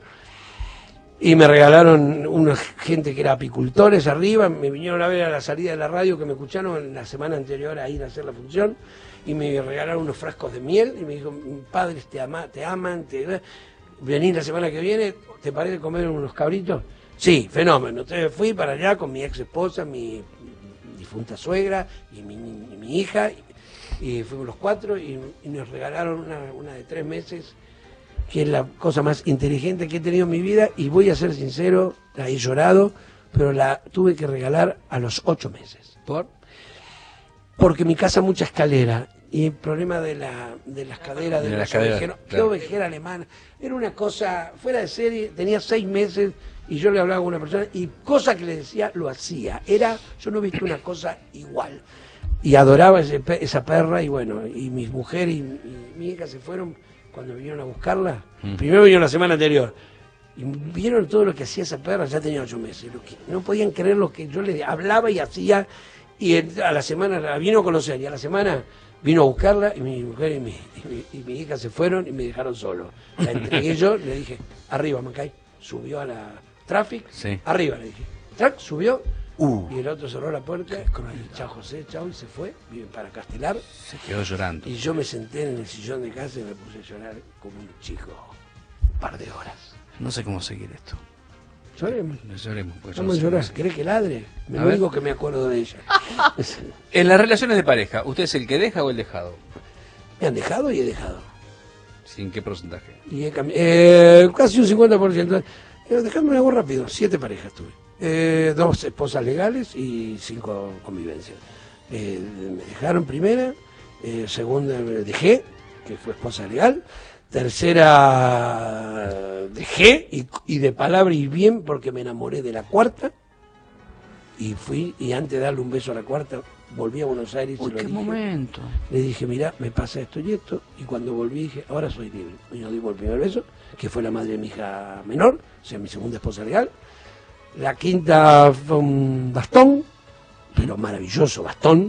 y me regalaron una gente que era apicultores arriba, me vinieron a ver a la salida de la radio que me escucharon la semana anterior a ir a hacer la función y me regalaron unos frascos de miel y me dijo, padres te, ama, te aman, te... venís la semana que viene, ¿te parece comer unos cabritos? Sí, fenómeno. Entonces fui para allá con mi ex esposa, mi difunta suegra y mi, y mi hija, y, y fuimos los cuatro y, y nos regalaron una, una de tres meses, que es la cosa más inteligente que he tenido en mi vida, y voy a ser sincero, la he llorado, pero la tuve que regalar a los ocho meses. ¿Por? Porque en mi casa mucha escalera, y el problema de, la, de las caderas de, De los las caderas, ovejeros, qué claro. ovejera alemana, era una cosa fuera de serie, tenía seis meses, y yo le hablaba con una persona, y cosa que le decía, lo hacía, era, yo no he visto una cosa igual, y adoraba ese, pe- esa perra, y bueno, y mi mujer y, y mi hija se fueron cuando vinieron a buscarla, Mm. primero vinieron la semana anterior, y vieron todo lo que hacía esa perra, ya tenía ocho meses, lo que, no podían creer lo que yo le hablaba y hacía, y el- a la semana la vino a conocer, y a la semana vino a buscarla, y mi mujer y mi, y mi, y mi hija se fueron y me dejaron solo. La entregué yo, le dije, arriba, Mancay, subió a la traffic, Sí. arriba, le dije, track, subió, Uh. y el otro cerró la puerta, y chao José, chao, y se fue, viven para Castelar, Se quedó llorando. y yo me senté en el sillón de casa y me puse a llorar como un chico, un par de horas. No sé cómo seguir esto. Lloremos. No lloremos. porque yo Vamos a no sé llorar. cómo seguir. ¿Querés que ladre? Me A lo ver. único que me acuerdo de ella. En las relaciones de pareja, ¿usted es el que deja o el dejado? Me han dejado y he dejado. ¿Sin qué porcentaje? Y he cambi- eh, casi un cincuenta por ciento. Eh, dejadme algo rápido. Siete parejas tuve. Eh, dos esposas legales y cinco convivencias. Eh, me dejaron primera. Eh, segunda me dejé, que fue esposa legal. Tercera dejé y, y de palabra y bien porque me enamoré de la cuarta. Y fui, y antes de darle un beso a la cuarta, volví a Buenos Aires y Uy, lo qué dije. momento. Le dije, mira, me pasa esto y esto. Y cuando volví dije, ahora soy libre. Y nos dimos el primer beso, que fue la madre de mi hija menor, o sea, mi segunda esposa legal. La quinta fue un bastón, pero maravilloso bastón.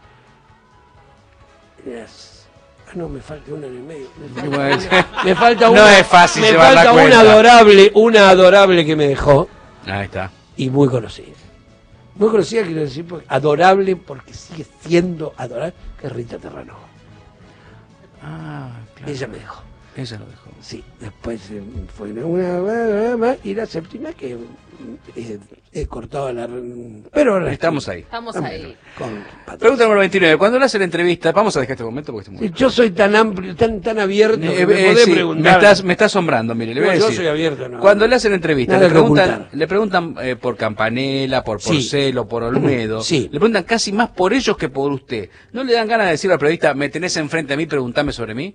Las- Ah, no, me falta una en el medio. Me falta Bueno, una, me falta no una- es fácil me llevar la falta una cuenta. adorable, una adorable que me dejó Ahí está. y muy conocida. Muy conocida, quiero decir, porque- adorable porque sigue siendo adorable, que es Rita Terrano. Ah, claro. Ella me dejó. Ella lo dejó. Sí, después eh, fue una y la séptima que eh, he cortado la... Pero ahora Estamos ahí. Estamos ahí. con Patricia. Pregunta número veintinueve. Cuando le hacen entrevista, vamos a dejar este momento porque estoy muy... Sí, yo soy tan amplio, tan tan abierto, que Eh, me eh, podés sí, me, preguntar. estás, me está asombrando, mire, le voy a No, yo decir. soy abierto, no. Cuando le hacen entrevista, Nada le que preguntan, ocultar. le preguntan eh, por Campanella, por Sí. Porcelo, por Olmedo. Sí. Le preguntan casi más por ellos que por usted. ¿No le dan ganas de decirle al periodista, me tenés enfrente a mí, preguntame sobre mí?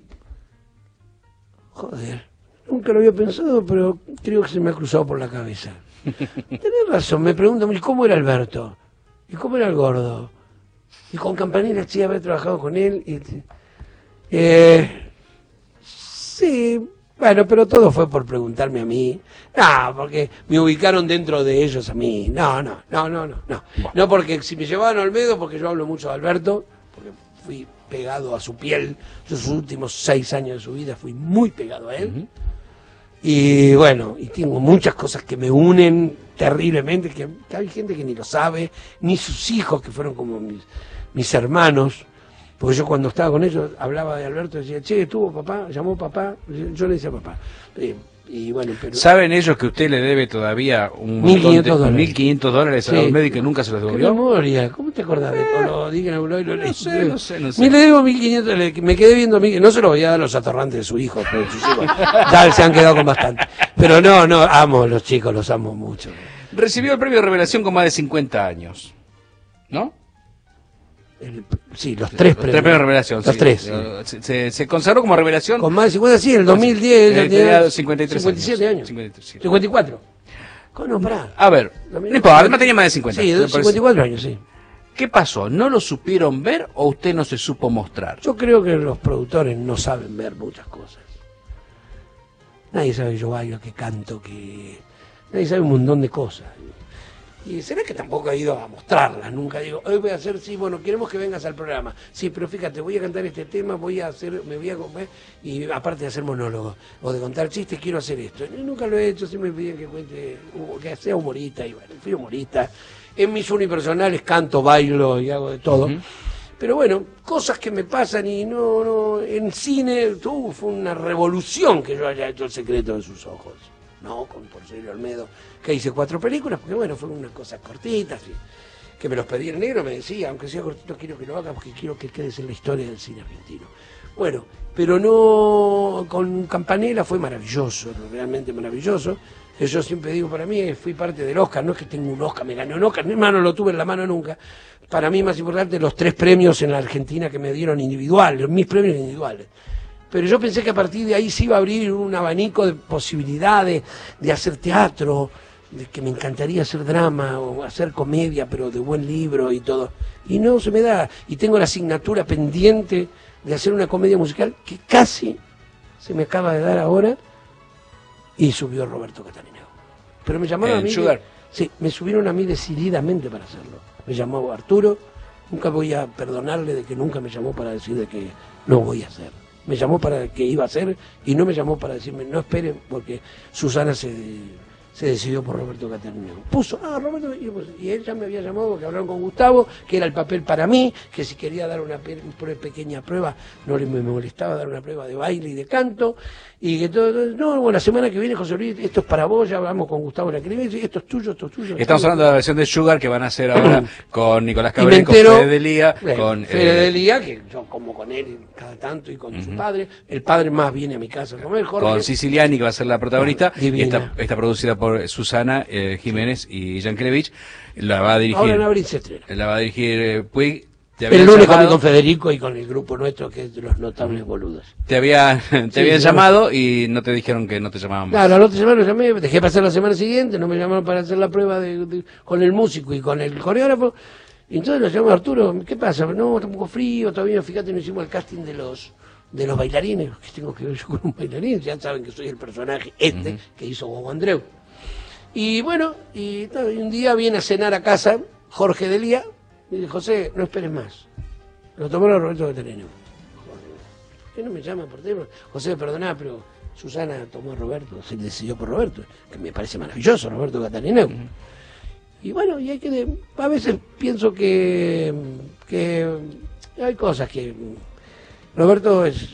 Joder, nunca lo había pensado, pero creo que se me ha cruzado por la cabeza. Tenés razón, me preguntan, ¿y cómo era Alberto? ¿Y cómo era el gordo? Y con Campanella sí haber trabajado con él. Y, eh, sí, bueno, pero todo fue por preguntarme a mí. No, porque me ubicaron dentro de ellos a mí. No, no, no, no, no. No, no porque si me llevaban a Olmedo, porque yo hablo mucho de Alberto, porque fui pegado a su piel. Yo sus últimos seis años de su vida fui muy pegado a él. Y bueno, y tengo muchas cosas que me unen terriblemente, que, que hay gente que ni lo sabe, ni sus hijos, que fueron como mis, mis hermanos. Porque yo cuando estaba con ellos hablaba de Alberto, decía, che, estuvo papá, llamó papá, yo le decía papá. Eh, y bueno, pero... ¿Saben ellos que usted le debe todavía un mil montón quinientos de- dólares. mil quinientos dólares a Sí. Olmedo y que nunca se los ¿Qué devolvió? memoria? ¿Cómo te acordás de esto? Lo digan, lo, lo, lo- No sé, no sé, no sé. Ni le debo mil quinientos, le- me quedé viendo, mil- no se lo voy a dar a los atorrantes de su hijo, pero sus hijos ya se han quedado con bastante. Pero no, no, amo a los chicos, los amo mucho. Recibió el premio Revelación con más de cincuenta años. ¿No? El, sí, los tres Los premios. tres premios Revelación. Los sí. tres. Sí. Se, se, se consagró como Revelación. Con más de cincuenta, sí, en el dos mil diez. Eh, ya tenía tenía cincuenta y tres cincuenta y siete años. años. cincuenta y tres, sí. cincuenta y cuatro. No, pará. A ver, Lo no mismo. importa, además tenía más de cincuenta. Sí, me parece. cincuenta y cuatro años, sí. ¿Qué pasó? ¿No lo supieron ver o usted no se supo mostrar? Yo creo que los productores no saben ver muchas cosas. Nadie sabe que yo bailo, que canto, que... Nadie sabe un montón de cosas. Y será que tampoco he ido a mostrarlas. Nunca digo, hoy voy a hacer, sí, bueno, queremos que vengas al programa. Sí, pero fíjate, voy a cantar este tema, voy a hacer, me voy a comer, y aparte de hacer monólogos o de contar chistes, quiero hacer esto. Y nunca lo he hecho, siempre me piden que cuente, que sea humorista, y bueno, fui humorista. En mis unipersonales canto, bailo y hago de todo. Uh-huh. Pero bueno, cosas que me pasan y no, no, en cine, uh, fue una revolución que yo haya hecho El secreto de sus ojos. No, con Porcelio Olmedo, que hice cuatro películas, porque bueno, fueron unas cosas cortitas, y que me los pedí el negro, me decía, aunque sea cortito, quiero que lo haga porque quiero que quedes en la historia del cine argentino. Bueno, pero no, con Campanella fue maravilloso, realmente maravilloso. Yo siempre digo, para mí fui parte del Oscar, no es que tengo un Oscar, me gané un Oscar, mi mano lo tuve en la mano nunca. Para mí más importante los tres premios en la Argentina que me dieron individuales, mis premios individuales. Pero yo pensé que a partir de ahí se iba a abrir un abanico de posibilidades de hacer teatro, de que me encantaría hacer drama o hacer comedia, pero de buen libro y todo. Y no se me da. Y tengo la asignatura pendiente de hacer una comedia musical que casi se me acaba de dar ahora y subió Roberto Catarineo. Pero me llamaron a mí. De, sí, me subieron a mí decididamente para hacerlo. Me llamó Arturo. Nunca voy a perdonarle de que nunca me llamó para decir de que no voy a hacer. Me llamó para que iba a hacer y no me llamó para decirme no esperen porque Susana se, se decidió por Roberto Catarineo. Puso, ah, Roberto, y, pues, y él ya me había llamado porque hablaron con Gustavo, que era el papel para mí, que si quería dar una pe pequeña prueba, no le me molestaba dar una prueba de baile y de canto, y que todo, no, bueno, la semana que viene, José Luis, esto es para vos, ya hablamos con Gustavo en la academia, esto es tuyo, esto es tuyo. Estamos tuyo. hablando de la versión de Sugar que van a hacer ahora con Nicolás Cabrera, con entero, Fede Delía, bueno, con Fede eh, Delía, que yo como con él cada tanto y con uh-huh. su padre, el padre más viene a mi casa a comer, Jorge. Con Siciliani, que va a ser la protagonista, Divina. y está, está producida por Susana eh, Jiménez y Yankelevich, la va a dirigir. Ahora en abril se estrena. La va a dirigir eh, Puig. El lunes con, con Federico y con el grupo nuestro, que es de los notables boludos. Te, había, te sí, habían llamado y no te dijeron que no te llamaban más. Claro, no te llamaron, llamé, dejé pasar la semana siguiente, no me llamaron para hacer la prueba de, de, con el músico y con el coreógrafo. Y entonces lo llamó Arturo, ¿qué pasa? No, está un poco frío, todavía, fíjate, no hicimos el casting de los de los bailarines. ¿Qué tengo que ver yo con un bailarín? Ya saben que soy el personaje este uh-huh. que hizo Gogo Andreu. Y bueno, y, no, y un día viene a cenar a casa Jorge Delía y dice, José, no esperes más. Lo tomaron a Roberto Catarineo. ¿Qué no me llama por teléfono? José, perdoná, pero Susana tomó a Roberto, se decidió por Roberto, que me parece maravilloso, Roberto Catarineo. Uh-huh. Y bueno, y hay que, a veces pienso que, que hay cosas que Roberto es,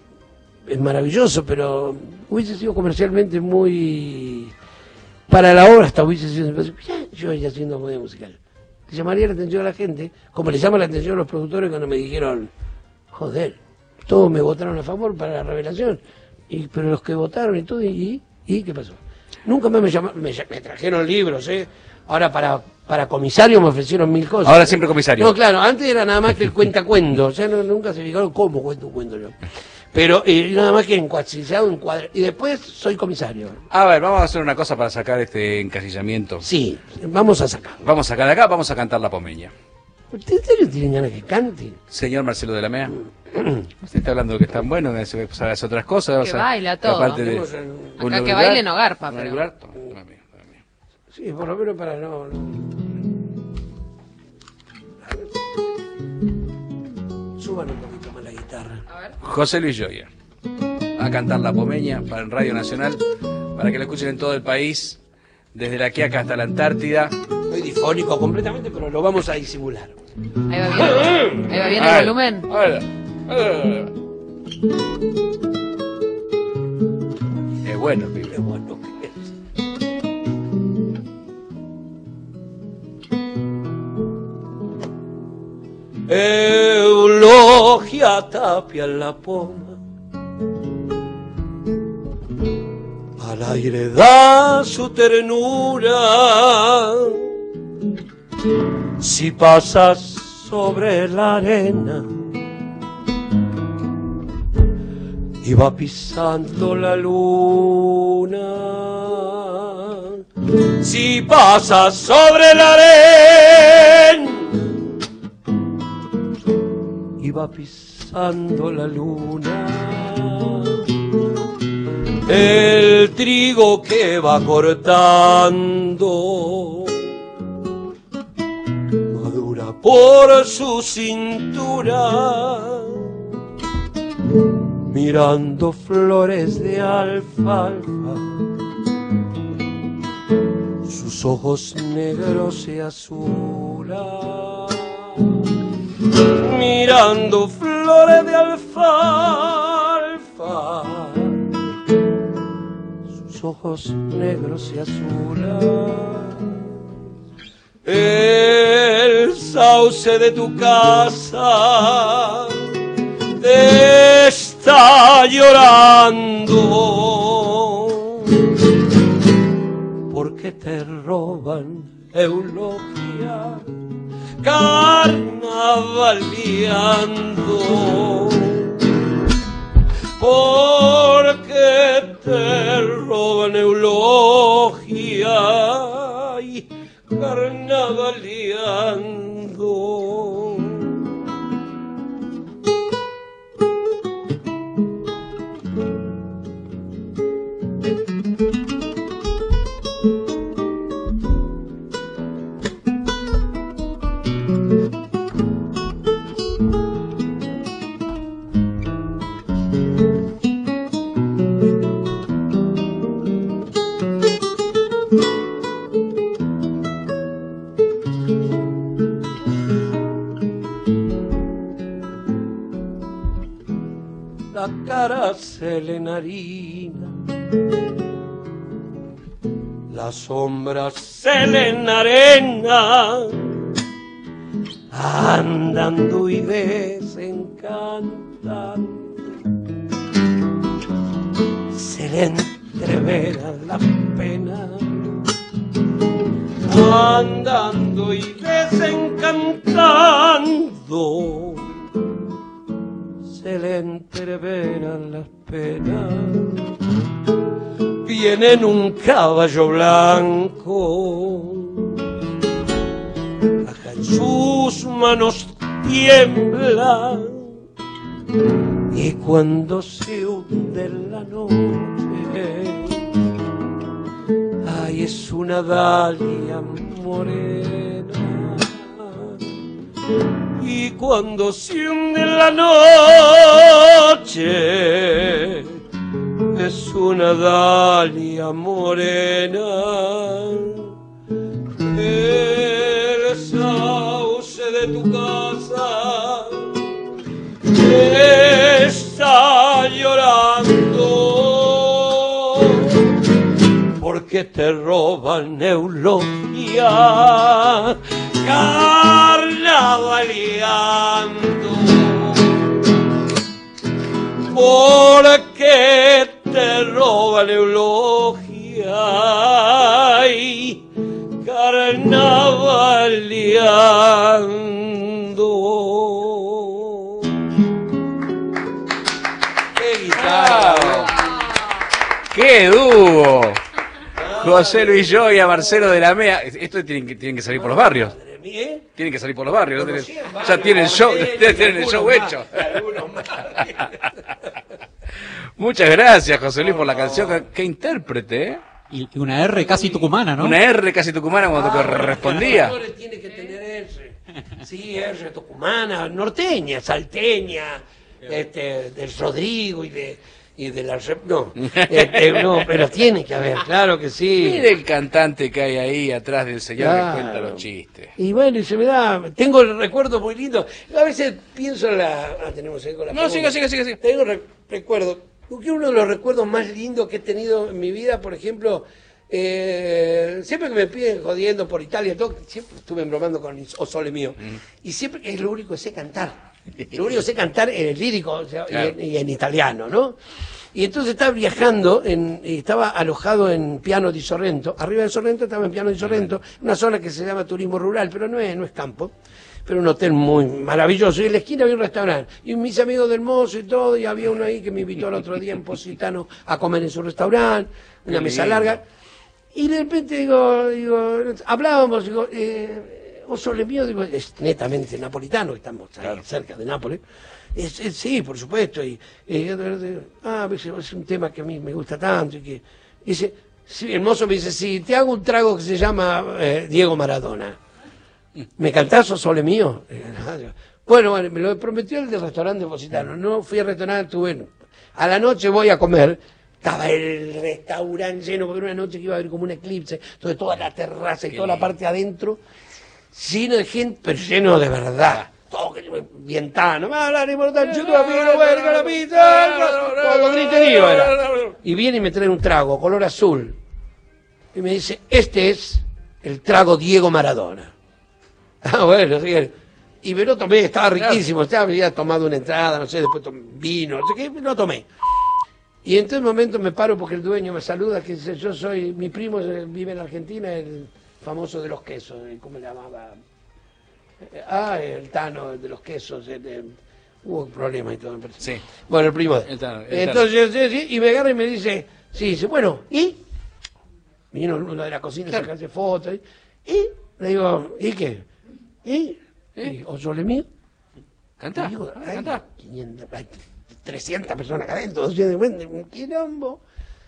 es maravilloso, pero hubiese sido comercialmente muy, para la obra hasta hubiese sido, ya, yo ya haciendo comedia musical. Le llamaría la atención a la gente, como le llama la atención a los productores cuando me dijeron, joder, todos me votaron a favor para la Revelación, y, pero los que votaron y todo, y, y ¿qué pasó? Nunca más me llamaron, me, me trajeron libros, ¿eh? Ahora para, para comisario me ofrecieron mil cosas. Ahora siempre comisario. No, claro, antes era nada más que el cuentacuento, o sea, no, nunca se fijaron cómo cuento un cuento yo. Pero eh, nada más que encuadrillado, encuadre. Y después soy comisario. A ver, vamos a hacer una cosa para sacar este encasillamiento. Sí, vamos a sacar. Vamos a sacar de acá, vamos a cantar La Pomeña. ¿Usted en serio tiene ganas que cante? Señor Marcelo de la Mea. Usted está hablando de que es tan bueno, que hace, hace otras cosas. Que o sea, baila todo. Aparte de, un Acá que baile no garpa, pero... Lugar, sí, por lo menos para no... Suban un poquito más la guitarra. A ver. José Luis Gioia. A cantar La Pomeña para en Radio Nacional, para que lo escuchen en todo el país, desde la Quiaca hasta la Antártida. Estoy difónico completamente, pero lo vamos a disimular. Ahí va bien. Ahí va bien el volumen. Es bueno, pibe. Es bueno que es. Eulogia Tapia en la Poma, al aire da su ternura. Si pasas sobre la arena y va pisando la luna. Si pasa sobre la arena y va pisando la luna, el trigo que va cortando madura por su cintura, mirando flores de alfalfa, sus ojos negros se azulan, mirando flores de alfalfa, sus ojos negros se azulan. El sauce de tu casa te está llorando porque te roban eulogia carnavaleando, porque te roban eulogia y carnavaleando. La cara se le enharina, la sombra se le enarena, andando y desencantando, se le entreveran las penas, andando y desencantando, se le entreveran las penas. Viene en un caballo blanco, acá en sus manos tiembla, y cuando se hunde la noche, ay, es una dalia morena. Y cuando se hunde la noche, es una dalia morena. El sauce de tu casa está llorando porque te roban eulogia carnavaleando, porque te roban eulogia y carnavaleando. ¡Qué guitarra! ¡Qué dúo! José Luis Gioia, Marcelo de la Mea. Esto tienen que, tienen que salir por los barrios. Tienen que salir por los barrios. ¿No? Ya tienen el show, tienen el show hecho. Muchas gracias, José Luis, por la canción. Qué intérprete, ¿eh? Y una R casi tucumana, ¿no? Una R casi tucumana cuando Ah, respondía. Tiene que tener R. Sí, R tucumana, norteña, salteña, este, del Rodrigo y de... y de la rep... no, este, no, pero tiene que haber, claro que sí. Mire el cantante que hay ahí atrás del señor Claro. que cuenta los chistes. Y bueno, y se me da, tengo el recuerdo muy lindo. A veces pienso en la, ah, tenemos ahí con la No, pregunta. siga, siga, siga, siga. Tengo re- recuerdo, porque uno de los recuerdos más lindos que he tenido en mi vida, por ejemplo, eh, siempre que me piden jodiendo por Italia, todo, siempre estuve bromando con O Sole Mio, y siempre es lo único que sé cantar. Lo único que sé cantar en el lírico, o sea, Claro. y, en, y en italiano, ¿no? Y entonces estaba viajando, en, y estaba alojado en Piano di Sorrento. Arriba de Sorrento estaba en Piano di Sorrento, una zona que se llama turismo rural, pero no es, no es campo. pero un hotel muy maravilloso. Y en la esquina había un restaurante. Y mis amigos del mozo y todo, y había uno ahí que me invitó el otro día en Positano a comer en su restaurante, una Qué mesa lindo. larga. Y de repente digo, digo hablábamos, digo, eh, Oso le mío, digo, es netamente napolitano, estamos ahí Claro. cerca de Nápoles. Es, es- sí, por supuesto. Y, y yo, ah, dice, es un tema que a mí me gusta tanto. Y que, dice, sí, el mozo me dice, sí, te hago un trago que se llama eh, Diego Maradona. ¿Me cantás o sole mío? Bueno, bueno, me lo prometió el del restaurante Positano. No fui al restaurante, estuve. A la noche voy a comer. Estaba el restaurante lleno, porque era una noche que iba a haber como un eclipse. Entonces toda la terraza y Qué toda la lindo. parte adentro, lleno de gente, pero lleno de verdad. Todo que vientano. Va a hablar importante, yo amigo, bueno, con la pizza. Todo griterío era. Y viene y me trae un trago, color azul. Y me dice, este es el trago Diego Maradona. Ah, bueno, sí. Y me lo tomé, estaba riquísimo. Estaba, había tomado una entrada, no sé, después tomé vino, no sé qué, me lo tomé. Y en este momento me paro porque el dueño me saluda, que dice, yo soy, mi primo eh, vive en Argentina, el famoso de los quesos, eh, ¿cómo le llamaba? Eh, Ah, el Tano el de los quesos, el, el- hubo un problema y todo, me parece. Sí. Bueno, el primo de él. El Tano, el Entonces, sí, sí, y me agarra y me dice, sí, dice, bueno, ¿y? Vino uno de la cocina a sacarse fotos, y, y le digo, ¿y qué? ¿Y? ¿Y? ¿O sole mío? Cantá, Y digo, ay, cantá. quinientas, hay trescientas personas acá adentro, doscientas, un quilombo.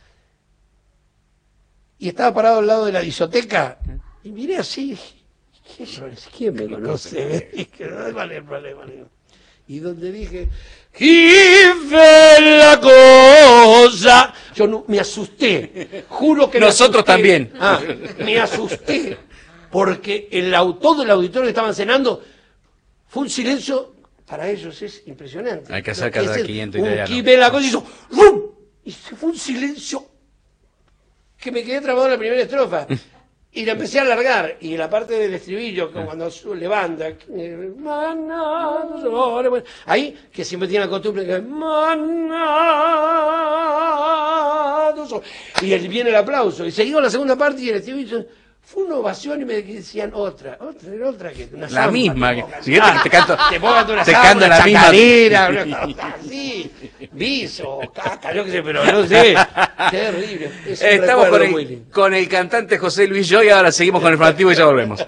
Y estaba parado al lado de la discoteca, y miré así, ¿qué es? ¿Quién me conoce? Y dije, "Ay, vale, vale, vale". Y donde dije, ¡qué bella cosa! Yo no, me asusté, juro que me Nosotros asusté. también. Ah, me asusté, porque el autor del auditorio que estaban cenando, fue un silencio, para ellos es impresionante. Hay que hacer Lo cada es el- quinientos un italiano. qué bella cosa, hizo ¡rum! Y se fue un silencio que me quedé trabado en la primera estrofa. Y la empecé a alargar, y la parte del estribillo, que cuando su- levanta, eh, maná, sole, bueno, ahí, que siempre tiene la costumbre que maná, sole, y el- viene el aplauso, y seguimos la segunda parte, y el estribillo, fue una ovación, y me decían otra, otra, otra, que una La samba, misma. te que- pongas. si quieres, te canto. Te pongas una te samba, canto una la misma. chacarera, una cosa así, bis o caca, yo qué sé, pero no sé, terrible. Es un Estamos recuerdo con muy el, lindo. con el cantante José Luis Yo y ahora seguimos con el informativo y ya volvemos.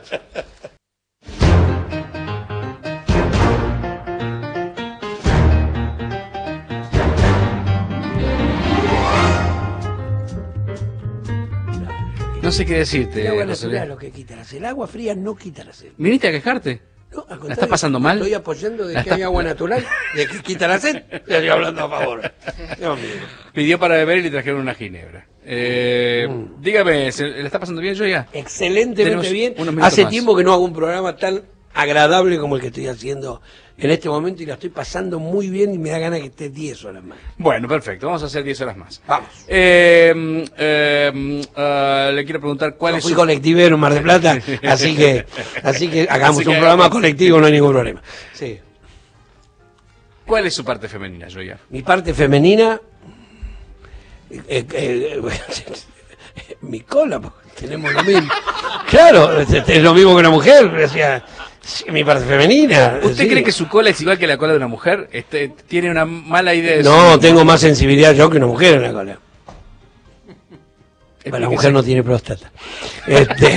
No sé qué decirte, El agua José natural Luis. lo que quita la sed. El agua fría no quita la sed. ¿Viniste a quejarte? No, al contrario, ¿La estás pasando mal? Estoy apoyando de que hay agua natural, de que quita la sed. Estoy hablando a favor. Dios mío. Pidió para beber y le trajeron una ginebra. Eh, Mm. Dígame, ¿se- ¿le está pasando bien yo ya? Excelentemente Tenemos bien. unos minutos Hace más. tiempo que no hago un programa tan agradable como el que estoy haciendo en este momento y la estoy pasando muy bien y me da ganas que esté diez horas más. Bueno, perfecto, vamos a hacer diez horas más. Vamos. Eh, eh, ah, le quiero preguntar cuál Yo es fui su... colectivero en Mar del Plata, así que, así que hagamos Así que un programa hagamos. colectivo, no hay ningún problema. Sí. ¿Cuál es su parte femenina, Joya? Mi parte femenina, eh, eh, mi cola, porque tenemos lo mismo. Claro, es, es lo mismo que una mujer, decía, sí, mi parte femenina. ¿Usted sí. cree que su cola es igual que la cola de una mujer? Este, ¿Tiene una mala idea de No, su... tengo más sensibilidad yo que una mujer en la cola. Bueno, la Explíquese. mujer no tiene próstata. Este,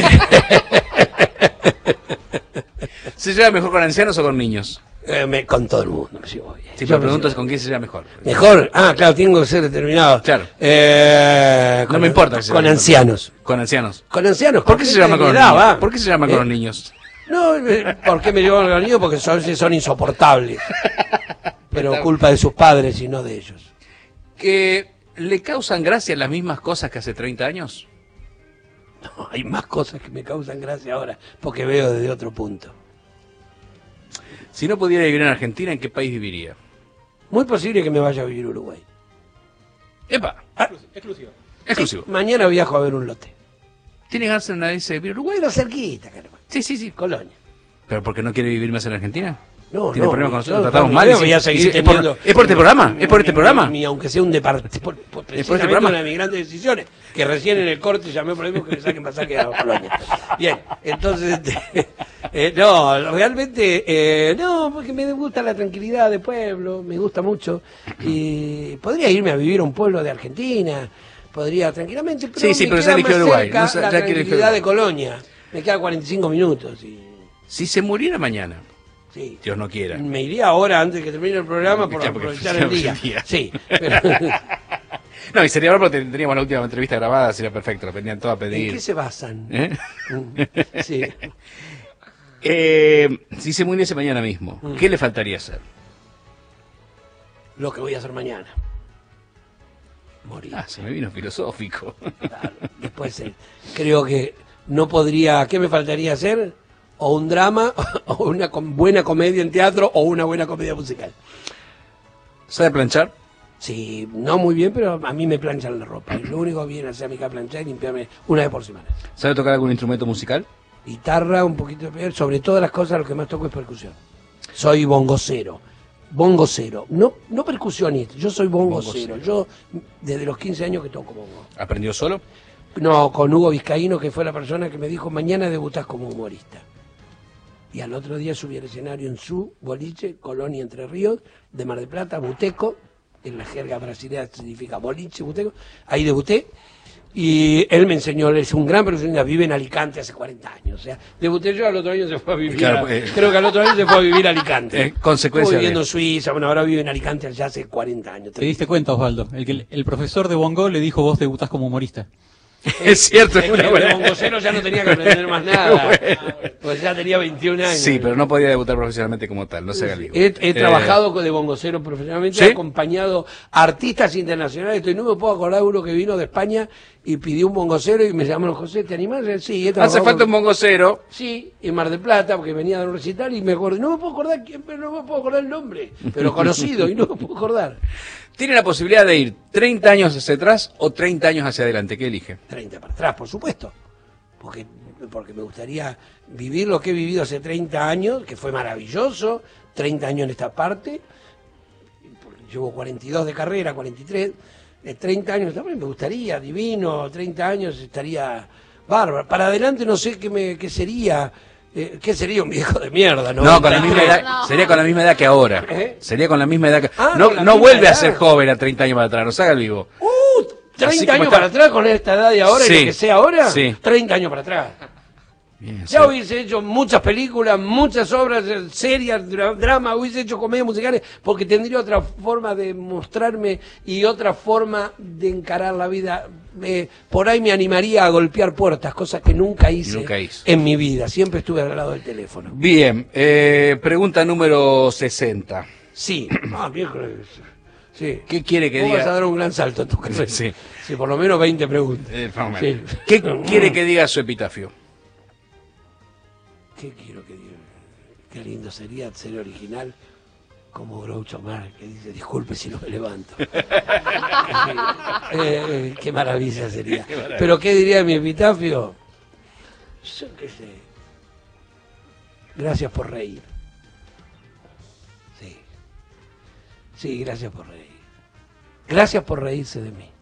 ¿Se lleva mejor con ancianos o con niños? eh, me- con todo el mundo me llevo bien. Si Yo me me preguntas llevo- con quién se lleva mejor. Mejor, ah, claro, tengo que ser determinado. Claro. Eh, No con- me importa que se Con llame. ancianos. Con ancianos. Con ancianos. ¿Por qué se llama con los edad, niños? va. ¿Por qué se llama con ¿Eh? los niños? No, eh, ¿por qué me llevan con los niños? Porque son, son insoportables. Pero culpa de sus padres y no de ellos. ¿Que le causan gracia las mismas cosas que hace treinta años? No, hay más cosas que me causan gracia ahora, porque veo desde otro punto. Si no pudiera vivir en Argentina, ¿en qué país viviría? Muy posible que me vaya a vivir a Uruguay. ¡Epa! Ah, Exclusivo. Exclusivo. mañana viajo a ver un lote. ¿Tiene ganas de vivir en Uruguay? Bueno, cerquita, caramba. Sí, sí, sí. Colonia. ¿Pero porque no quiere vivir más en Argentina? No, ¿Tiene no, problemas con nosotros? yo, ¿Tratamos yo mal? creo ¿Es, que voy a seguir es- es teniendo- por, ¿Es por este programa? ¿Es por este Mi- programa? mi- aunque sea un departamento, por, por, precisamente programa? una de mis grandes decisiones, que recién en el corte llamé por ejemplo que me saquen pasaje a Colonia. Bien, entonces, este, eh, no, realmente, eh, no, porque me gusta la tranquilidad de pueblo, me gusta mucho, y podría irme a vivir a un pueblo de Argentina, podría tranquilamente, pero Sí, sí, me pero queda ya eligió más Uruguay, cerca no sé, la ya quiere tranquilidad de Uruguay. Colonia, me queda cuarenta y cinco minutos, y, Si se muriera mañana, sí. Dios no quiera. Me iría ahora antes que termine el programa por Ya, porque aprovechar el día. el día. Sí, pero No, y sería ahora porque teníamos la última entrevista grabada, sería perfecto, lo venían todos a ¿en pedir. qué se basan? ¿Eh? Mm, Sí. Eh, si se muriese mañana mismo, Mm. ¿qué le faltaría hacer? Lo que voy a hacer mañana. Morir. Ah, se me vino filosófico. Claro. Después eh, creo que no podría. ¿Qué me faltaría hacer? O un drama, o una com- buena comedia en teatro, o una buena comedia musical. ¿Sabe planchar? Sí, no muy bien, pero a mí me planchan la ropa. Y lo único que viene a hacer a mi casa planchar y limpiarme una vez por semana. ¿Sabe tocar algún instrumento musical? Guitarra, un poquito de sobre todas las cosas lo que más toco es percusión. Soy bongocero. Bongocero. No, no percusionista, yo soy bongocero. Bongocero. Yo desde los quince años que toco bongo. ¿Aprendió solo? No, con Hugo Vizcaíno, que fue la persona que me dijo, mañana debutás como humorista. Y al otro día subí al escenario en su boliche, Colonia Entre Ríos, de Mar del Plata, Buteco, en la jerga brasileña significa boliche, Buteco. Ahí debuté. Y él me enseñó, él es un gran percusionista, vive en Alicante hace cuarenta años. O sea, debuté yo, al otro año se fue a vivir. Claro, a- eh. creo que al otro año se fue a vivir a Alicante. Eh, consecuencia Estuvo viviendo de- en Suiza, bueno, ahora vive en Alicante ya hace cuarenta años. ¿Te diste cuenta, Osvaldo? El, que el, el profesor de Bongo le dijo vos debutás como humorista. Es cierto, es Es una que buena- de bongocero ya no tenía que aprender más nada. Pues ya tenía veintiún años. Sí, pero no podía debutar profesionalmente como tal, no se haga el vivo. He, he Eh, trabajado con- de bongocero profesionalmente, ¿sí? he acompañado a artistas internacionales. Estoy, no me puedo acordar de uno que vino de España y pidió un bongocero y me llamaron, José, ¿te animás? Sí, he trabajado Hace falta un con- bongocero. Sí, en Mar del Plata, porque venía a dar un recital y me acordé. No me puedo acordar quién, pero no me puedo acordar el nombre, pero conocido y no me puedo acordar. Tiene la posibilidad de ir treinta años hacia atrás o treinta años hacia adelante. ¿Qué elige? treinta para atrás, por supuesto. Porque, porque me gustaría vivir lo que he vivido hace treinta años, que fue maravilloso, treinta años en esta parte. Porque llevo cuarenta y dos de carrera, cuarenta y tres, eh, treinta años también me gustaría, divino, treinta años estaría bárbaro. Para adelante no sé qué, me, qué sería, eh, qué sería un viejo de mierda, ¿no? No, con la misma edad, No. sería con la misma edad que ahora. ¿Eh? Sería con la misma edad que Ah, no, con la no misma vuelve a edad. ser joven a treinta años para atrás, no se haga el vivo. Uh, Así treinta como años está- para atrás con esta edad de ahora y Sí. lo que sé ahora, Sí. treinta años para atrás. Bien, Ya sí. hubiese hecho muchas películas, muchas obras eh, serias, dra- drama, hubiese hecho comedias musicales, porque tendría otra forma de mostrarme y otra forma de encarar la vida. Eh, por ahí me animaría a golpear puertas, cosas que nunca hice, Nunca hizo. en mi vida. Siempre estuve al lado del teléfono. Bien, eh, pregunta número sesenta. Sí. Ah, miércoles. Sí. ¿Qué quiere que Vos vas a diga? dar un gran salto en tu carrera. Sí. Sí, por lo menos veinte preguntas. Eh, más o menos. Sí. ¿Qué quiere que diga su epitafio? ¿Qué quiero que diga? Qué lindo sería ser original como Groucho Marx, que dice, disculpe si no me levanto. Eh, eh, qué maravilla sería. Pero ¿qué diría mi epitafio? Yo qué sé. Gracias por reír. Sí. Sí, gracias por reír. Gracias por reírse de mí.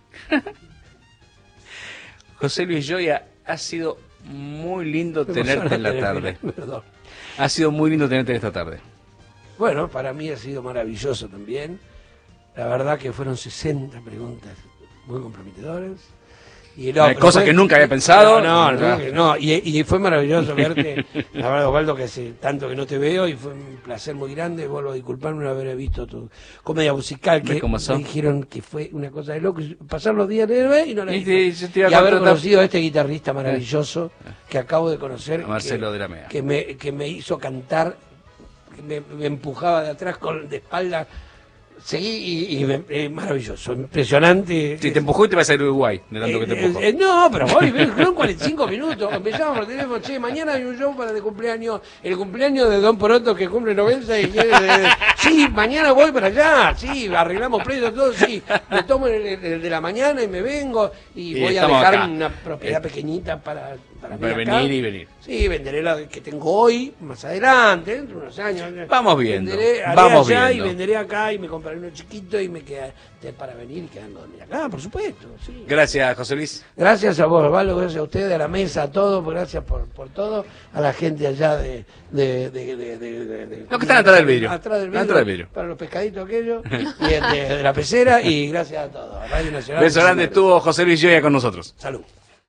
José Luis Gioia, ha sido muy lindo tenerte en la tarde. Perdón. Ha sido muy lindo tenerte esta tarde. Bueno, para mí ha sido maravilloso también. La verdad que fueron sesenta preguntas muy comprometedoras. Y no, Hay pero cosas fue- que nunca había pensado. No, no, Nunca. no, no. Y, y fue maravilloso verte. La verdad, Osvaldo, que hace tanto que no te veo y fue un placer muy grande. Vuelvo a disculparme no haber visto tu comedia musical, que ¿Ves cómo me son? dijeron que fue una cosa de loco. Pasar los días de ver y no la Y vi. te- yo te iba a Y haber contratar- conocido a este guitarrista maravilloso que acabo de conocer. A Marcelo que- de la Mea. Que me, que me hizo cantar, que me, me empujaba de atrás con de espalda. Seguí y, y me- eh, maravilloso, impresionante. Si te empujó y te vas a ir a Uruguay, de tanto que te Eh, empujó. eh, no, pero voy, ven, fueron cuarenta y cinco minutos. Me llaman por teléfono, che, mañana hay un show para el cumpleaños, el cumpleaños de Don Poroto que cumple noventa y quiere, eh, sí, mañana voy para allá, sí, arreglamos precios, todo, sí, me tomo el, el- el de la mañana y me vengo y Y voy a estamos dejar acá. una propiedad Eh. pequeñita para, para mí Para acá. venir y venir. Sí, venderé la que tengo hoy, más adelante, dentro de unos años. Vamos viendo, Venderé, haré vamos allá viendo. y venderé acá y me compraré uno chiquito y me quedaré para venir y quedarme a dormir acá, por supuesto. Sí. Gracias, José Luis. Gracias a vos, Osvaldo, gracias a ustedes, a la mesa, a todos, gracias por, por todo, a la gente allá de... de, de, de, de, de- de- Los que están atrás del vidrio. Atrás del vidrio, Atrás del vidrio. para los pescaditos aquellos, y de, de la pecera, y gracias a todos. A Radio Nacional. Beso grande, estuvo José Luis Gioia con nosotros. Salud.